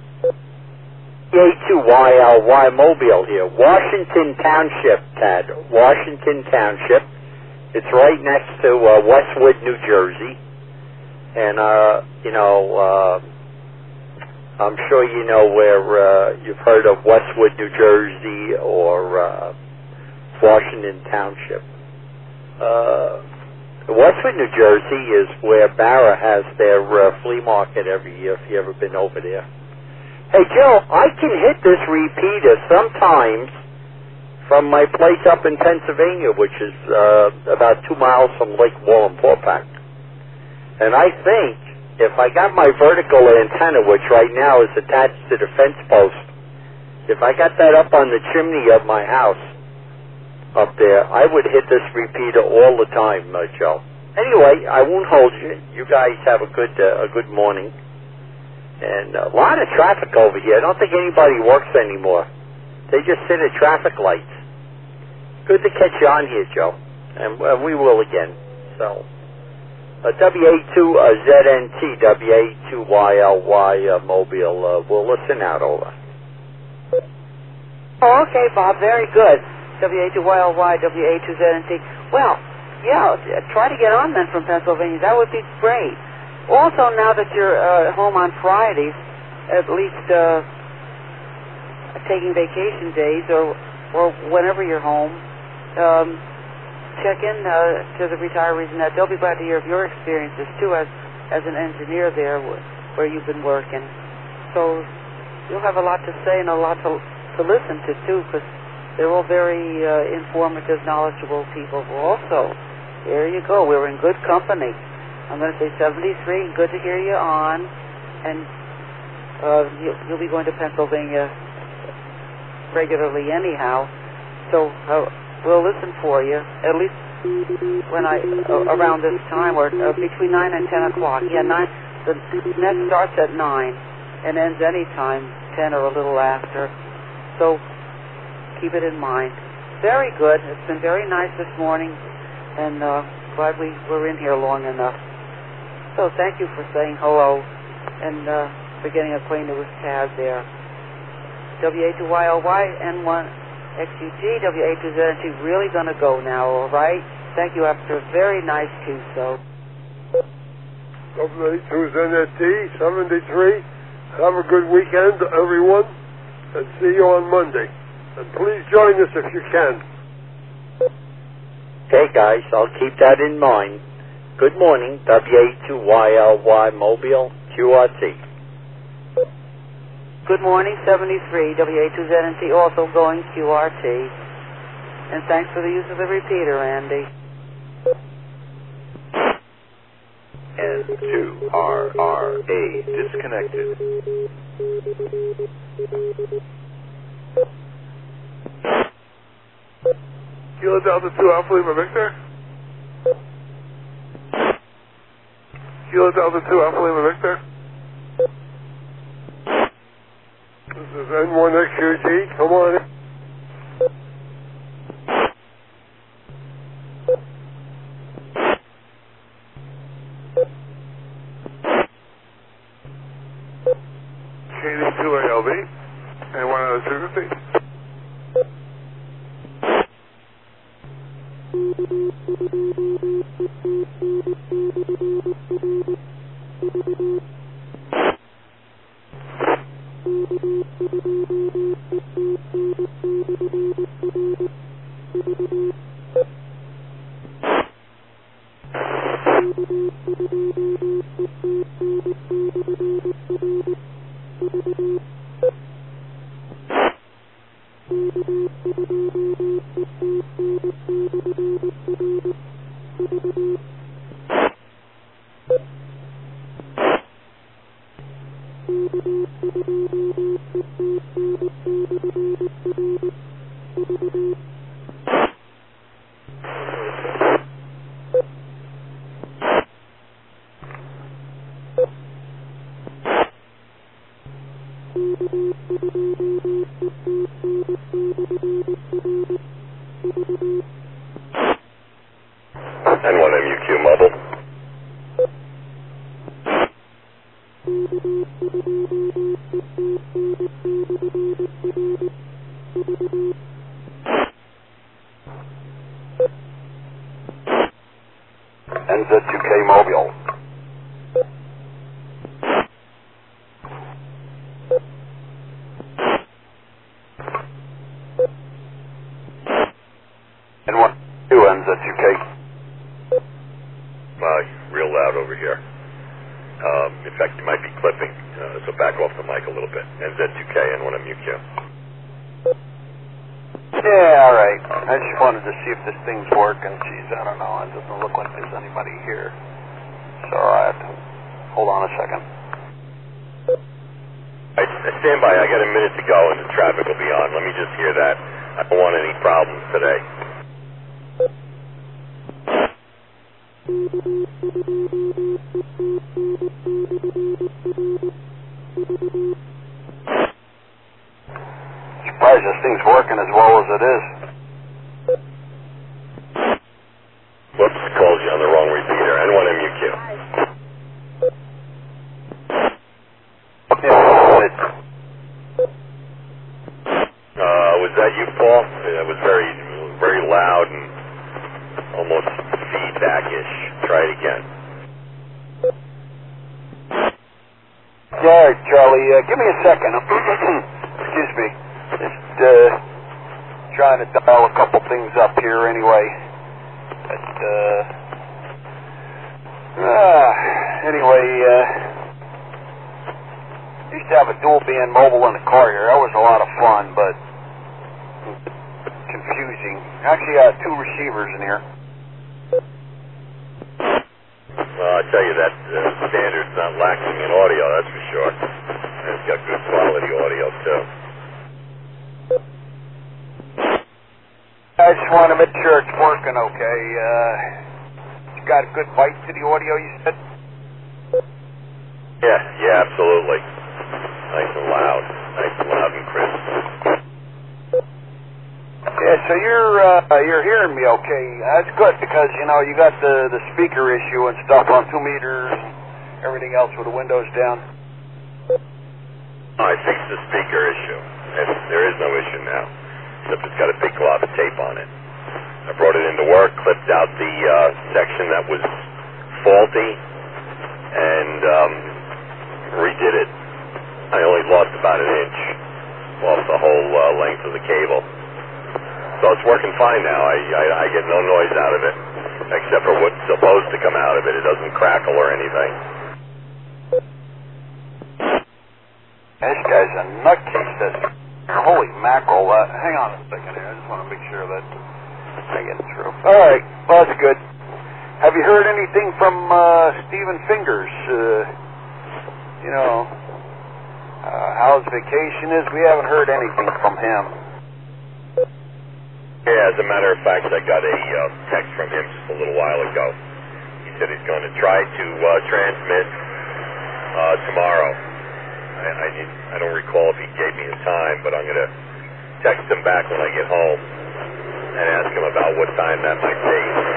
A two Y L Y Mobile here. Washington Township, Tad. Washington Township. It's right next to uh, Westwood, New Jersey. And, uh, you know, uh, I'm sure you know where uh, you've heard of Westwood, New Jersey, or uh, Washington Township. Uh, Westwood, New Jersey is where Barra has their uh, flea market every year, if you've ever been over there. Hey, Joe, I can hit this repeater sometimes from my place up in Pennsylvania, which is uh, about two miles from Lake Wallenpaupack. And I think if I got my vertical antenna, which right now is attached to the fence post, if I got that up on the chimney of my house up there, I would hit this repeater all the time, uh, Joe. Anyway, I won't hold you. You guys have a good uh, a good morning. And a lot of traffic over here. I don't think anybody works anymore. They just sit at traffic lights. Good to catch you on here, Joe. And uh, we will again. So, uh, W A two Z N T, W A two Y L Y uh, Mobile, uh, we'll listen out, over. Oh, okay, Bob, very good. W A two Y L Y, W A two Z N T. Well, yeah, try to get on then from Pennsylvania. That would be great. Also, now that you're uh, home on Fridays, at least uh, taking vacation days or, or whenever you're home, Um, check in uh, to the retirees and that. They'll be glad to hear of your experiences, too, as as an engineer there wh- where you've been working. So you'll have a lot to say and a lot to, to listen to, too, because they're all very uh, informative, knowledgeable people. Also, there you go. We're in good company. I'm going to say seventy-three, good to hear you on. And uh, you, you'll be going to Pennsylvania regularly anyhow. So... Uh, We'll listen for you, at least when I, uh, around this time, or uh, between nine and ten o'clock. Yeah, nine, the net starts at nine and ends any time, ten or a little after. So keep it in mind. Very good. It's been very nice this morning, and uh, glad we were in here long enough. So thank you for saying hello and uh, for getting acquainted with Tad there. W A two Y L Y, N one X U G, W A two Z N T, really going to go now, all right? Thank you after a very nice Tuesday. W A two Z N T seventy-three. Have a good weekend, everyone, and see you on Monday. And please join us if you can. Okay, guys, I'll keep that in mind. Good morning, W A two Y L Y Mobile, Q R T. Good morning, seventy-three, W A two Z N T, also going Q R T. And thanks for the use of the repeater, Andy. N two R R A disconnected. Kilo Delta two Alpha Lima Victor. Kilo Delta two Alpha Lima Victor. This is N one X U G. Come on in. K D two A L V. And one out of two fifty. N one M U Q mobile. N Z two K mobile. N one two N Z two K. Uh, real loud over here. Um, in fact, you might be clipping, uh, so back off the mic a little bit. N Z two K and one M U Q. Yeah, all right. I just wanted to see if this thing's working. Geez, I don't know. It doesn't look like there's anybody here. So I have to hold on a second. I, I stand by. I got a minute to go and the traffic will be on. Let me just hear that. I don't want any problems today. Surprised this thing's working as well as it is. Whoops, called you on the wrong repeater. N one M U Q. Uh, was that you, Paul? That was very, very loud and almost feedback-ish. Try it again. Yeah, Charlie, uh, give me a second. Excuse me. Just uh, trying to dial a couple things up here anyway. But, uh, uh, anyway, uh, I used to have a dual band mobile in the car here. That was a lot of fun, but confusing. Actually, I have two receivers in here. Well, I tell you, that uh, standard's not lacking in audio, that's for sure. And it's got good quality audio, too. I just want to make sure it's working okay. Uh, you got a good bite to the audio, you said? Yeah, yeah, absolutely. Nice and loud. Nice and loud and crisp. Yeah, so you're uh, you're hearing me okay. That's good because, you know, you got the, the speaker issue and stuff on two meters and everything else with the windows down. I fixed the speaker issue. And there is no issue now. Except it's got a big glob of tape on it. I brought it into work, clipped out the uh, section that was faulty, and um, redid it. I only lost about an inch off the whole uh, length of the cable. So it's working fine now. I, I, I get no noise out of it, except for what's supposed to come out of it. It doesn't crackle or anything. This guy's a nutcase. This. Holy mackerel. Uh, hang on a second here. I just want to make sure that I get through. All right. Well, that's good. Have you heard anything from uh, Steven Fingers? Uh, you know, uh, how his vacation is? We haven't heard anything from him. Yeah, as a matter of fact, I got a uh, text from him just a little while ago. He said he's going to try to uh, transmit uh, tomorrow. I, I, need, I don't recall if he gave me a time, but I'm going to text him back when I get home and ask him about what time that might be.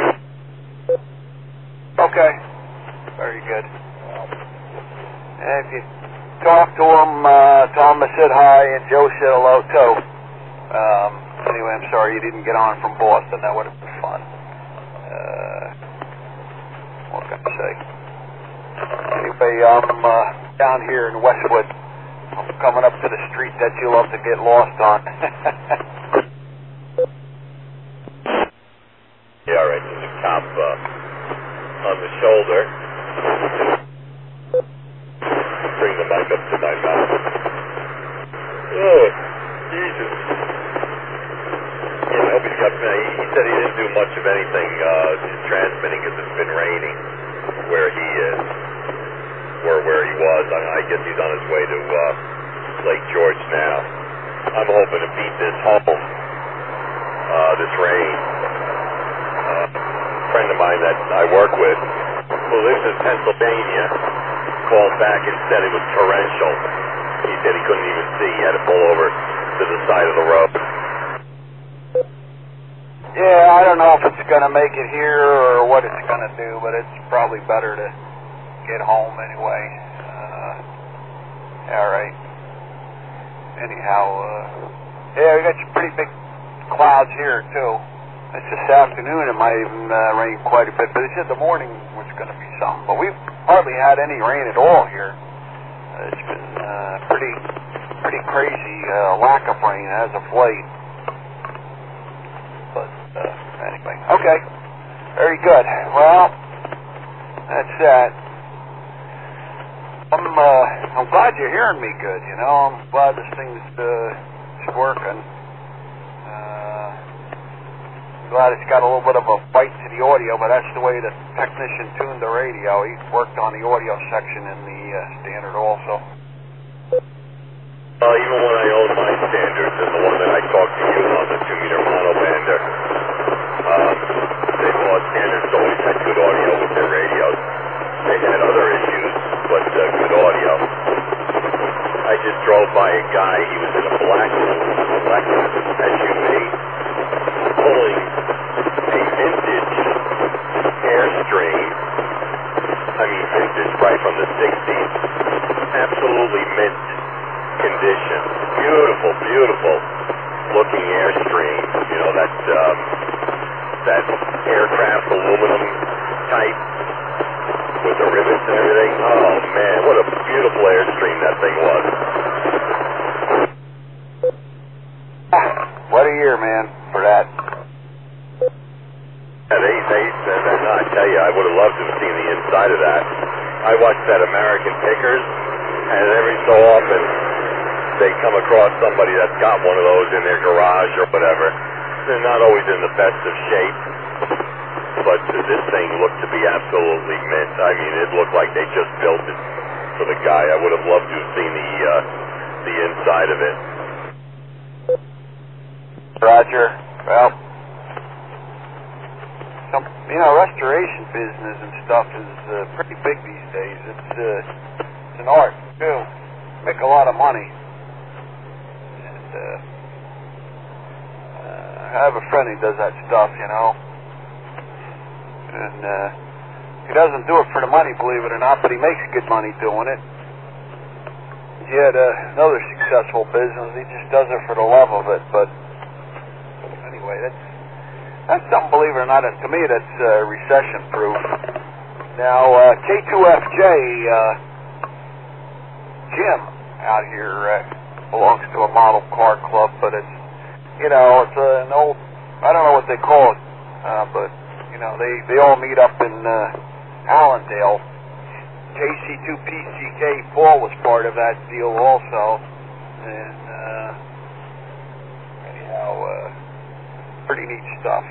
Okay. Very good. And if you talk to him, uh, tell him I said hi, and Joe said hello too. Um, anyway, I'm sorry you didn't get on from Boston. That would have been fun. Uh, what can I say? Anyway, I'm uh, down here in Westwood. I'm coming up to the street that you love to get lost on. Yeah, all right. There's a cop uh, on the shoulder. Bring the mic up to my mouth. Oh, Jesus. Yeah, I hope he's got. Uh, he, he said he didn't do much of anything uh, transmitting because it's been raining where he is, where where he was. I, I guess he's on his way to uh, Lake George now. I'm hoping to beat this home, uh, this rain. Uh, a friend of mine that I work with, who lives in Pennsylvania, called back and said it was torrential. He said he couldn't even see. He had to pull over to the side of the road. Yeah, I don't know if it's going to make it here or what it's going to do, but it's probably better to get home anyway. Uh, all right. Anyhow, uh, yeah, we got some pretty big clouds here, too. It's this afternoon. It might even uh, rain quite a bit, but it's in the morning was going to be something. But we've hardly had any rain at all here. Uh, it's been uh, pretty, pretty crazy uh, lack of rain as of late. But uh, anyway, okay, very good. Well, that's that. I'm uh, I'm glad you're hearing me good. You know, I'm glad this thing's uh, is working. Uh, glad it's got a little bit of a bite to the audio, but that's the way the technician tuned the radio. He worked on the audio section in the uh, standard also. Uh, even when I owned my standards and the one that I talked to you on, the two-meter monobander, um, they thought standards always had good audio with their radios. They had other issues, but uh, good audio. I just drove by a guy. He was in a black Lexus S U V, pulling a vintage Airstream. I mean, vintage, right from the sixties. Absolutely mint condition. Beautiful, beautiful looking Airstream. You know, that, um, that aircraft aluminum type with the rivets and everything. Oh, man, what a beautiful Airstream that thing was. What a year, man, for that. Yeah, they, they, they, they, no, I tell you, I would have loved to have seen the inside of that. I watched that American Pickers, and every so often they come across somebody that's got one of those in their garage or whatever. They're not always in the best of shape, but this thing looked to be absolutely mint. I mean, it looked like they just built it for the guy. I would have loved to have seen the uh, the inside of it. Roger. Well, some, you know, restoration business and stuff is uh, pretty big these days. It's, uh, it's an art, too. Make a lot of money. And uh, uh, I have a friend who does that stuff, you know. And uh, he doesn't do it for the money, believe it or not, but he makes good money doing it. He had uh, another successful business. He just does it for the love of it, but anyway, that's that's something, believe it or not, and to me that's uh, recession-proof. Now, uh, K two F J, uh, Jim out here uh, belongs to a model car club, but it's, you know, it's uh, an old, I don't know what they call it, uh, but, you know, they, they all meet up in uh, Allendale. K C two P C K, Paul was part of that deal also, and uh, anyhow, uh, pretty neat stuff.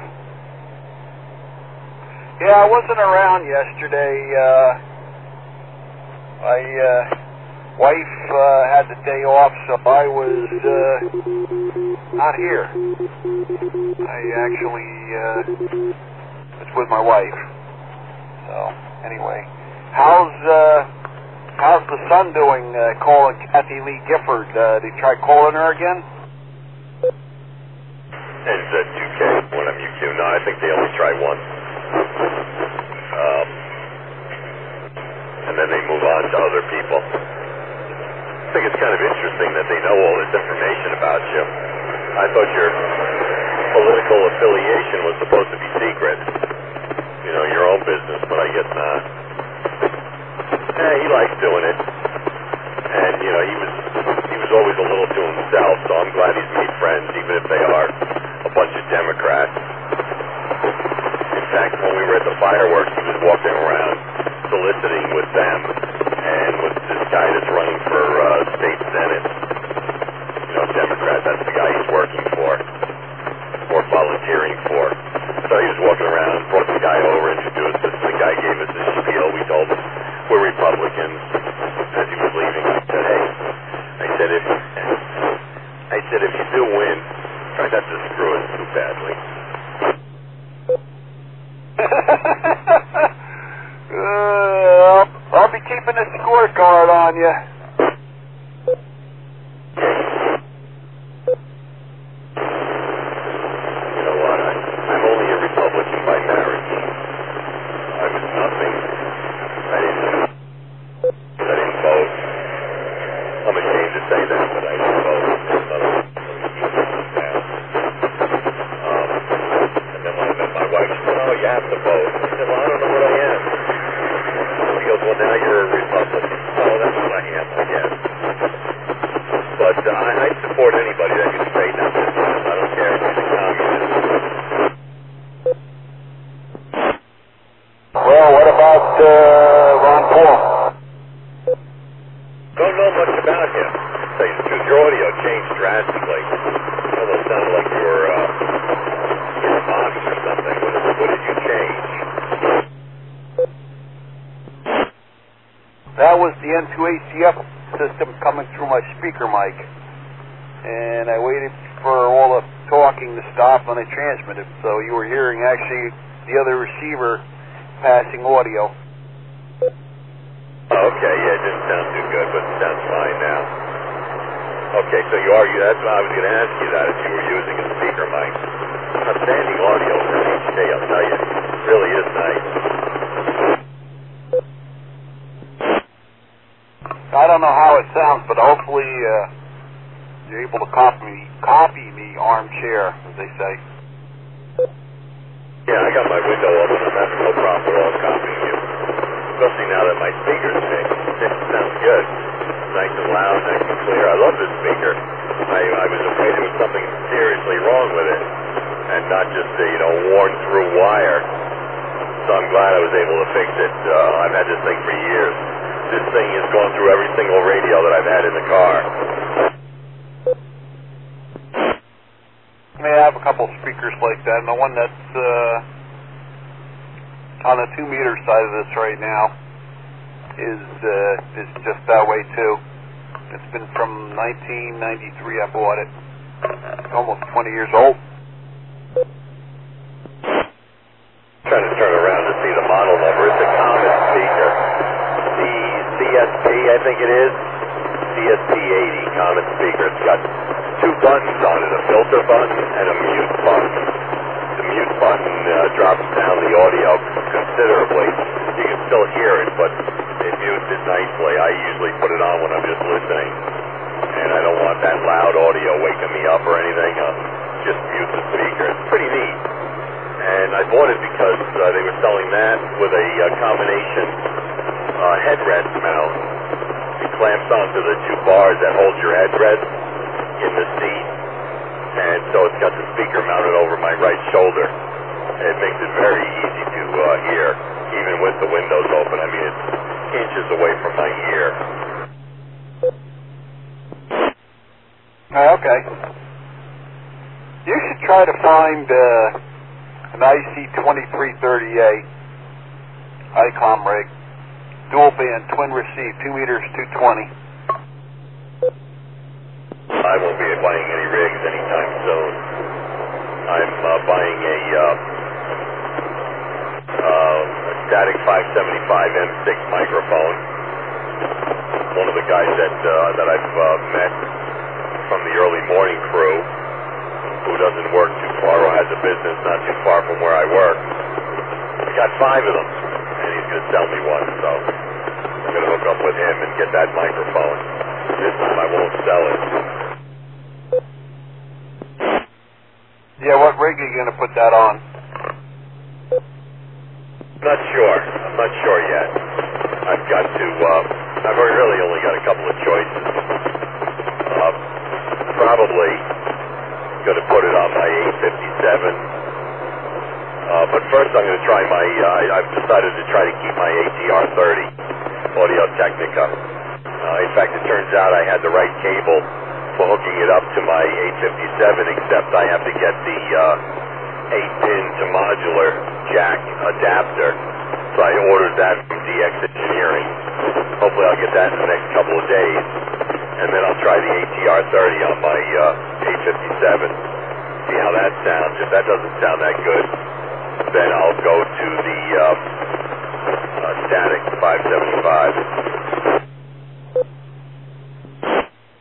Yeah, I wasn't around yesterday. Uh, my uh, wife uh, had the day off, so I was uh, not here. I actually uh, was with my wife. So, anyway, how's uh, how's the son doing? Uh, calling Kathy Lee Gifford. Uh, did you try calling her again? N Z two K, when I'm U Q. No, I think they only try once. Um, and then they move on to other people. I think it's kind of interesting that they know all this information about you. I thought your political affiliation was supposed to be secret. You know, your own business, but I guess not. Eh, he likes doing it. And, you know, he was he was always a little to himself, so I'm glad he's made friends, even if they are a bunch of Democrats. In fact, when we were at the fireworks, he was walking around soliciting with them and with this guy that's running for uh, state senate. You know, Democrat, that's the guy he's working for, or volunteering for. So he was walking around, brought the guy over, introduced us. The guy gave us his spiel. We told him we're Republicans. As he was leaving, I said, hey, I said, if, I said, if you do win, try not to screw us too badly. uh, I'll, I'll be keeping a scorecard on you. You know what? I, I'm only a Republican by marriage. I was nothing. I didn't. I didn't vote. I'm ashamed to say that, but I didn't vote. Um, and then when I met my wife, she said, "Oh, you have to vote." I said, "Well, I don't know what I am." She goes, "Well, now you're a Republican." Oh, that's what I am, I guess. But uh, I, I support anybody that can straighten out this mess. I don't care if it's a communist. Well, what about uh, Ron Paul? Don't know much about him. To tell you the truth, your audio changed drastically. It almost sounded like you were uh, in a box or something. What, what did you change? That was the N two A C F system coming through my speaker mic. And I waited for all the talking to stop and I transmitted. So you were hearing actually the other receiver passing audio. Okay, yeah, it didn't sound too good, but it sounds fine now. Okay, so you are, that's what I was going to ask you that, if you were using a speaker mic. Outstanding audio for an H D, I'll tell you. It really is nice. I don't know how it sounds, but hopefully uh, you're able to copy me, copy me armchair, as they say. Yeah, I got my window open. I'm having no problem at all copying you. Especially now that my speaker's fixed. It sounds good. Nice and loud, nice and clear. I love this speaker. I, I was afraid there was something seriously wrong with it. And not just a, you know, worn through wire. So I'm glad I was able to fix it. Uh, I've had this thing for years. This thing has gone through every single radio that I've had in the car. I may have a couple speakers like that, and the one that's uh, on the two meter side of this right now is uh, is just that way too. It's been from nineteen ninety-three. I bought it. It's almost twenty years old. Trying to turn around to see the model number. It's a Comet speaker. The C S P, I think it is. C S P eighty Comet speaker. It's got two buttons on it, a filter button and a mute button. The mute button uh, drops down the audio considerably. You can still hear it, but it mutes it nicely. I usually put it on when I'm just listening, and I don't want that loud audio waking me up or anything. I'll just mute the speaker. It's pretty neat. And I bought it because uh, they were selling that with a uh, combination uh, headrest mount. It clamps onto the two bars that hold your headrest in the seat, and so it's got the speaker mounted over my right shoulder. It makes it very easy to uh, hear, even with the windows open. I mean, it's inches away from my ear. Oh, okay. You should try to find uh, an I C twenty-three thirty-eight ICOM rig, dual band, twin receive, two meters, two twenty. I won't be buying any rigs anytime soon. I'm uh, buying a, uh, uh, a static five seventy-five M six microphone. One of the guys that uh, that I've uh, met from the early morning crew, who doesn't work too far or has a business not too far from where I work. I got five of them, and he's going to sell me one, so I'm going to hook up with him and get that microphone. This time I won't sell it. Yeah, what rig are you going to put that on? I'm not sure. I'm not sure yet. I've got to, uh, I've really only got a couple of choices. Uh, probably going to put it on my eight fifty-seven. Uh, but first I'm going to try my, uh, I've decided to try to keep my A T R thirty Audio Technica. Uh, in fact, it turns out I had the right cable for hooking it up to my eight fifty-seven, except I have to get the uh, eight pin to modular jack adapter. So I ordered that from D X Engineering. Hopefully I'll get that in the next couple of days. And then I'll try the A T R thirty on my uh, eight fifty-seven. See how that sounds. If that doesn't sound that good, then I'll go to the uh, uh, static five seventy-five.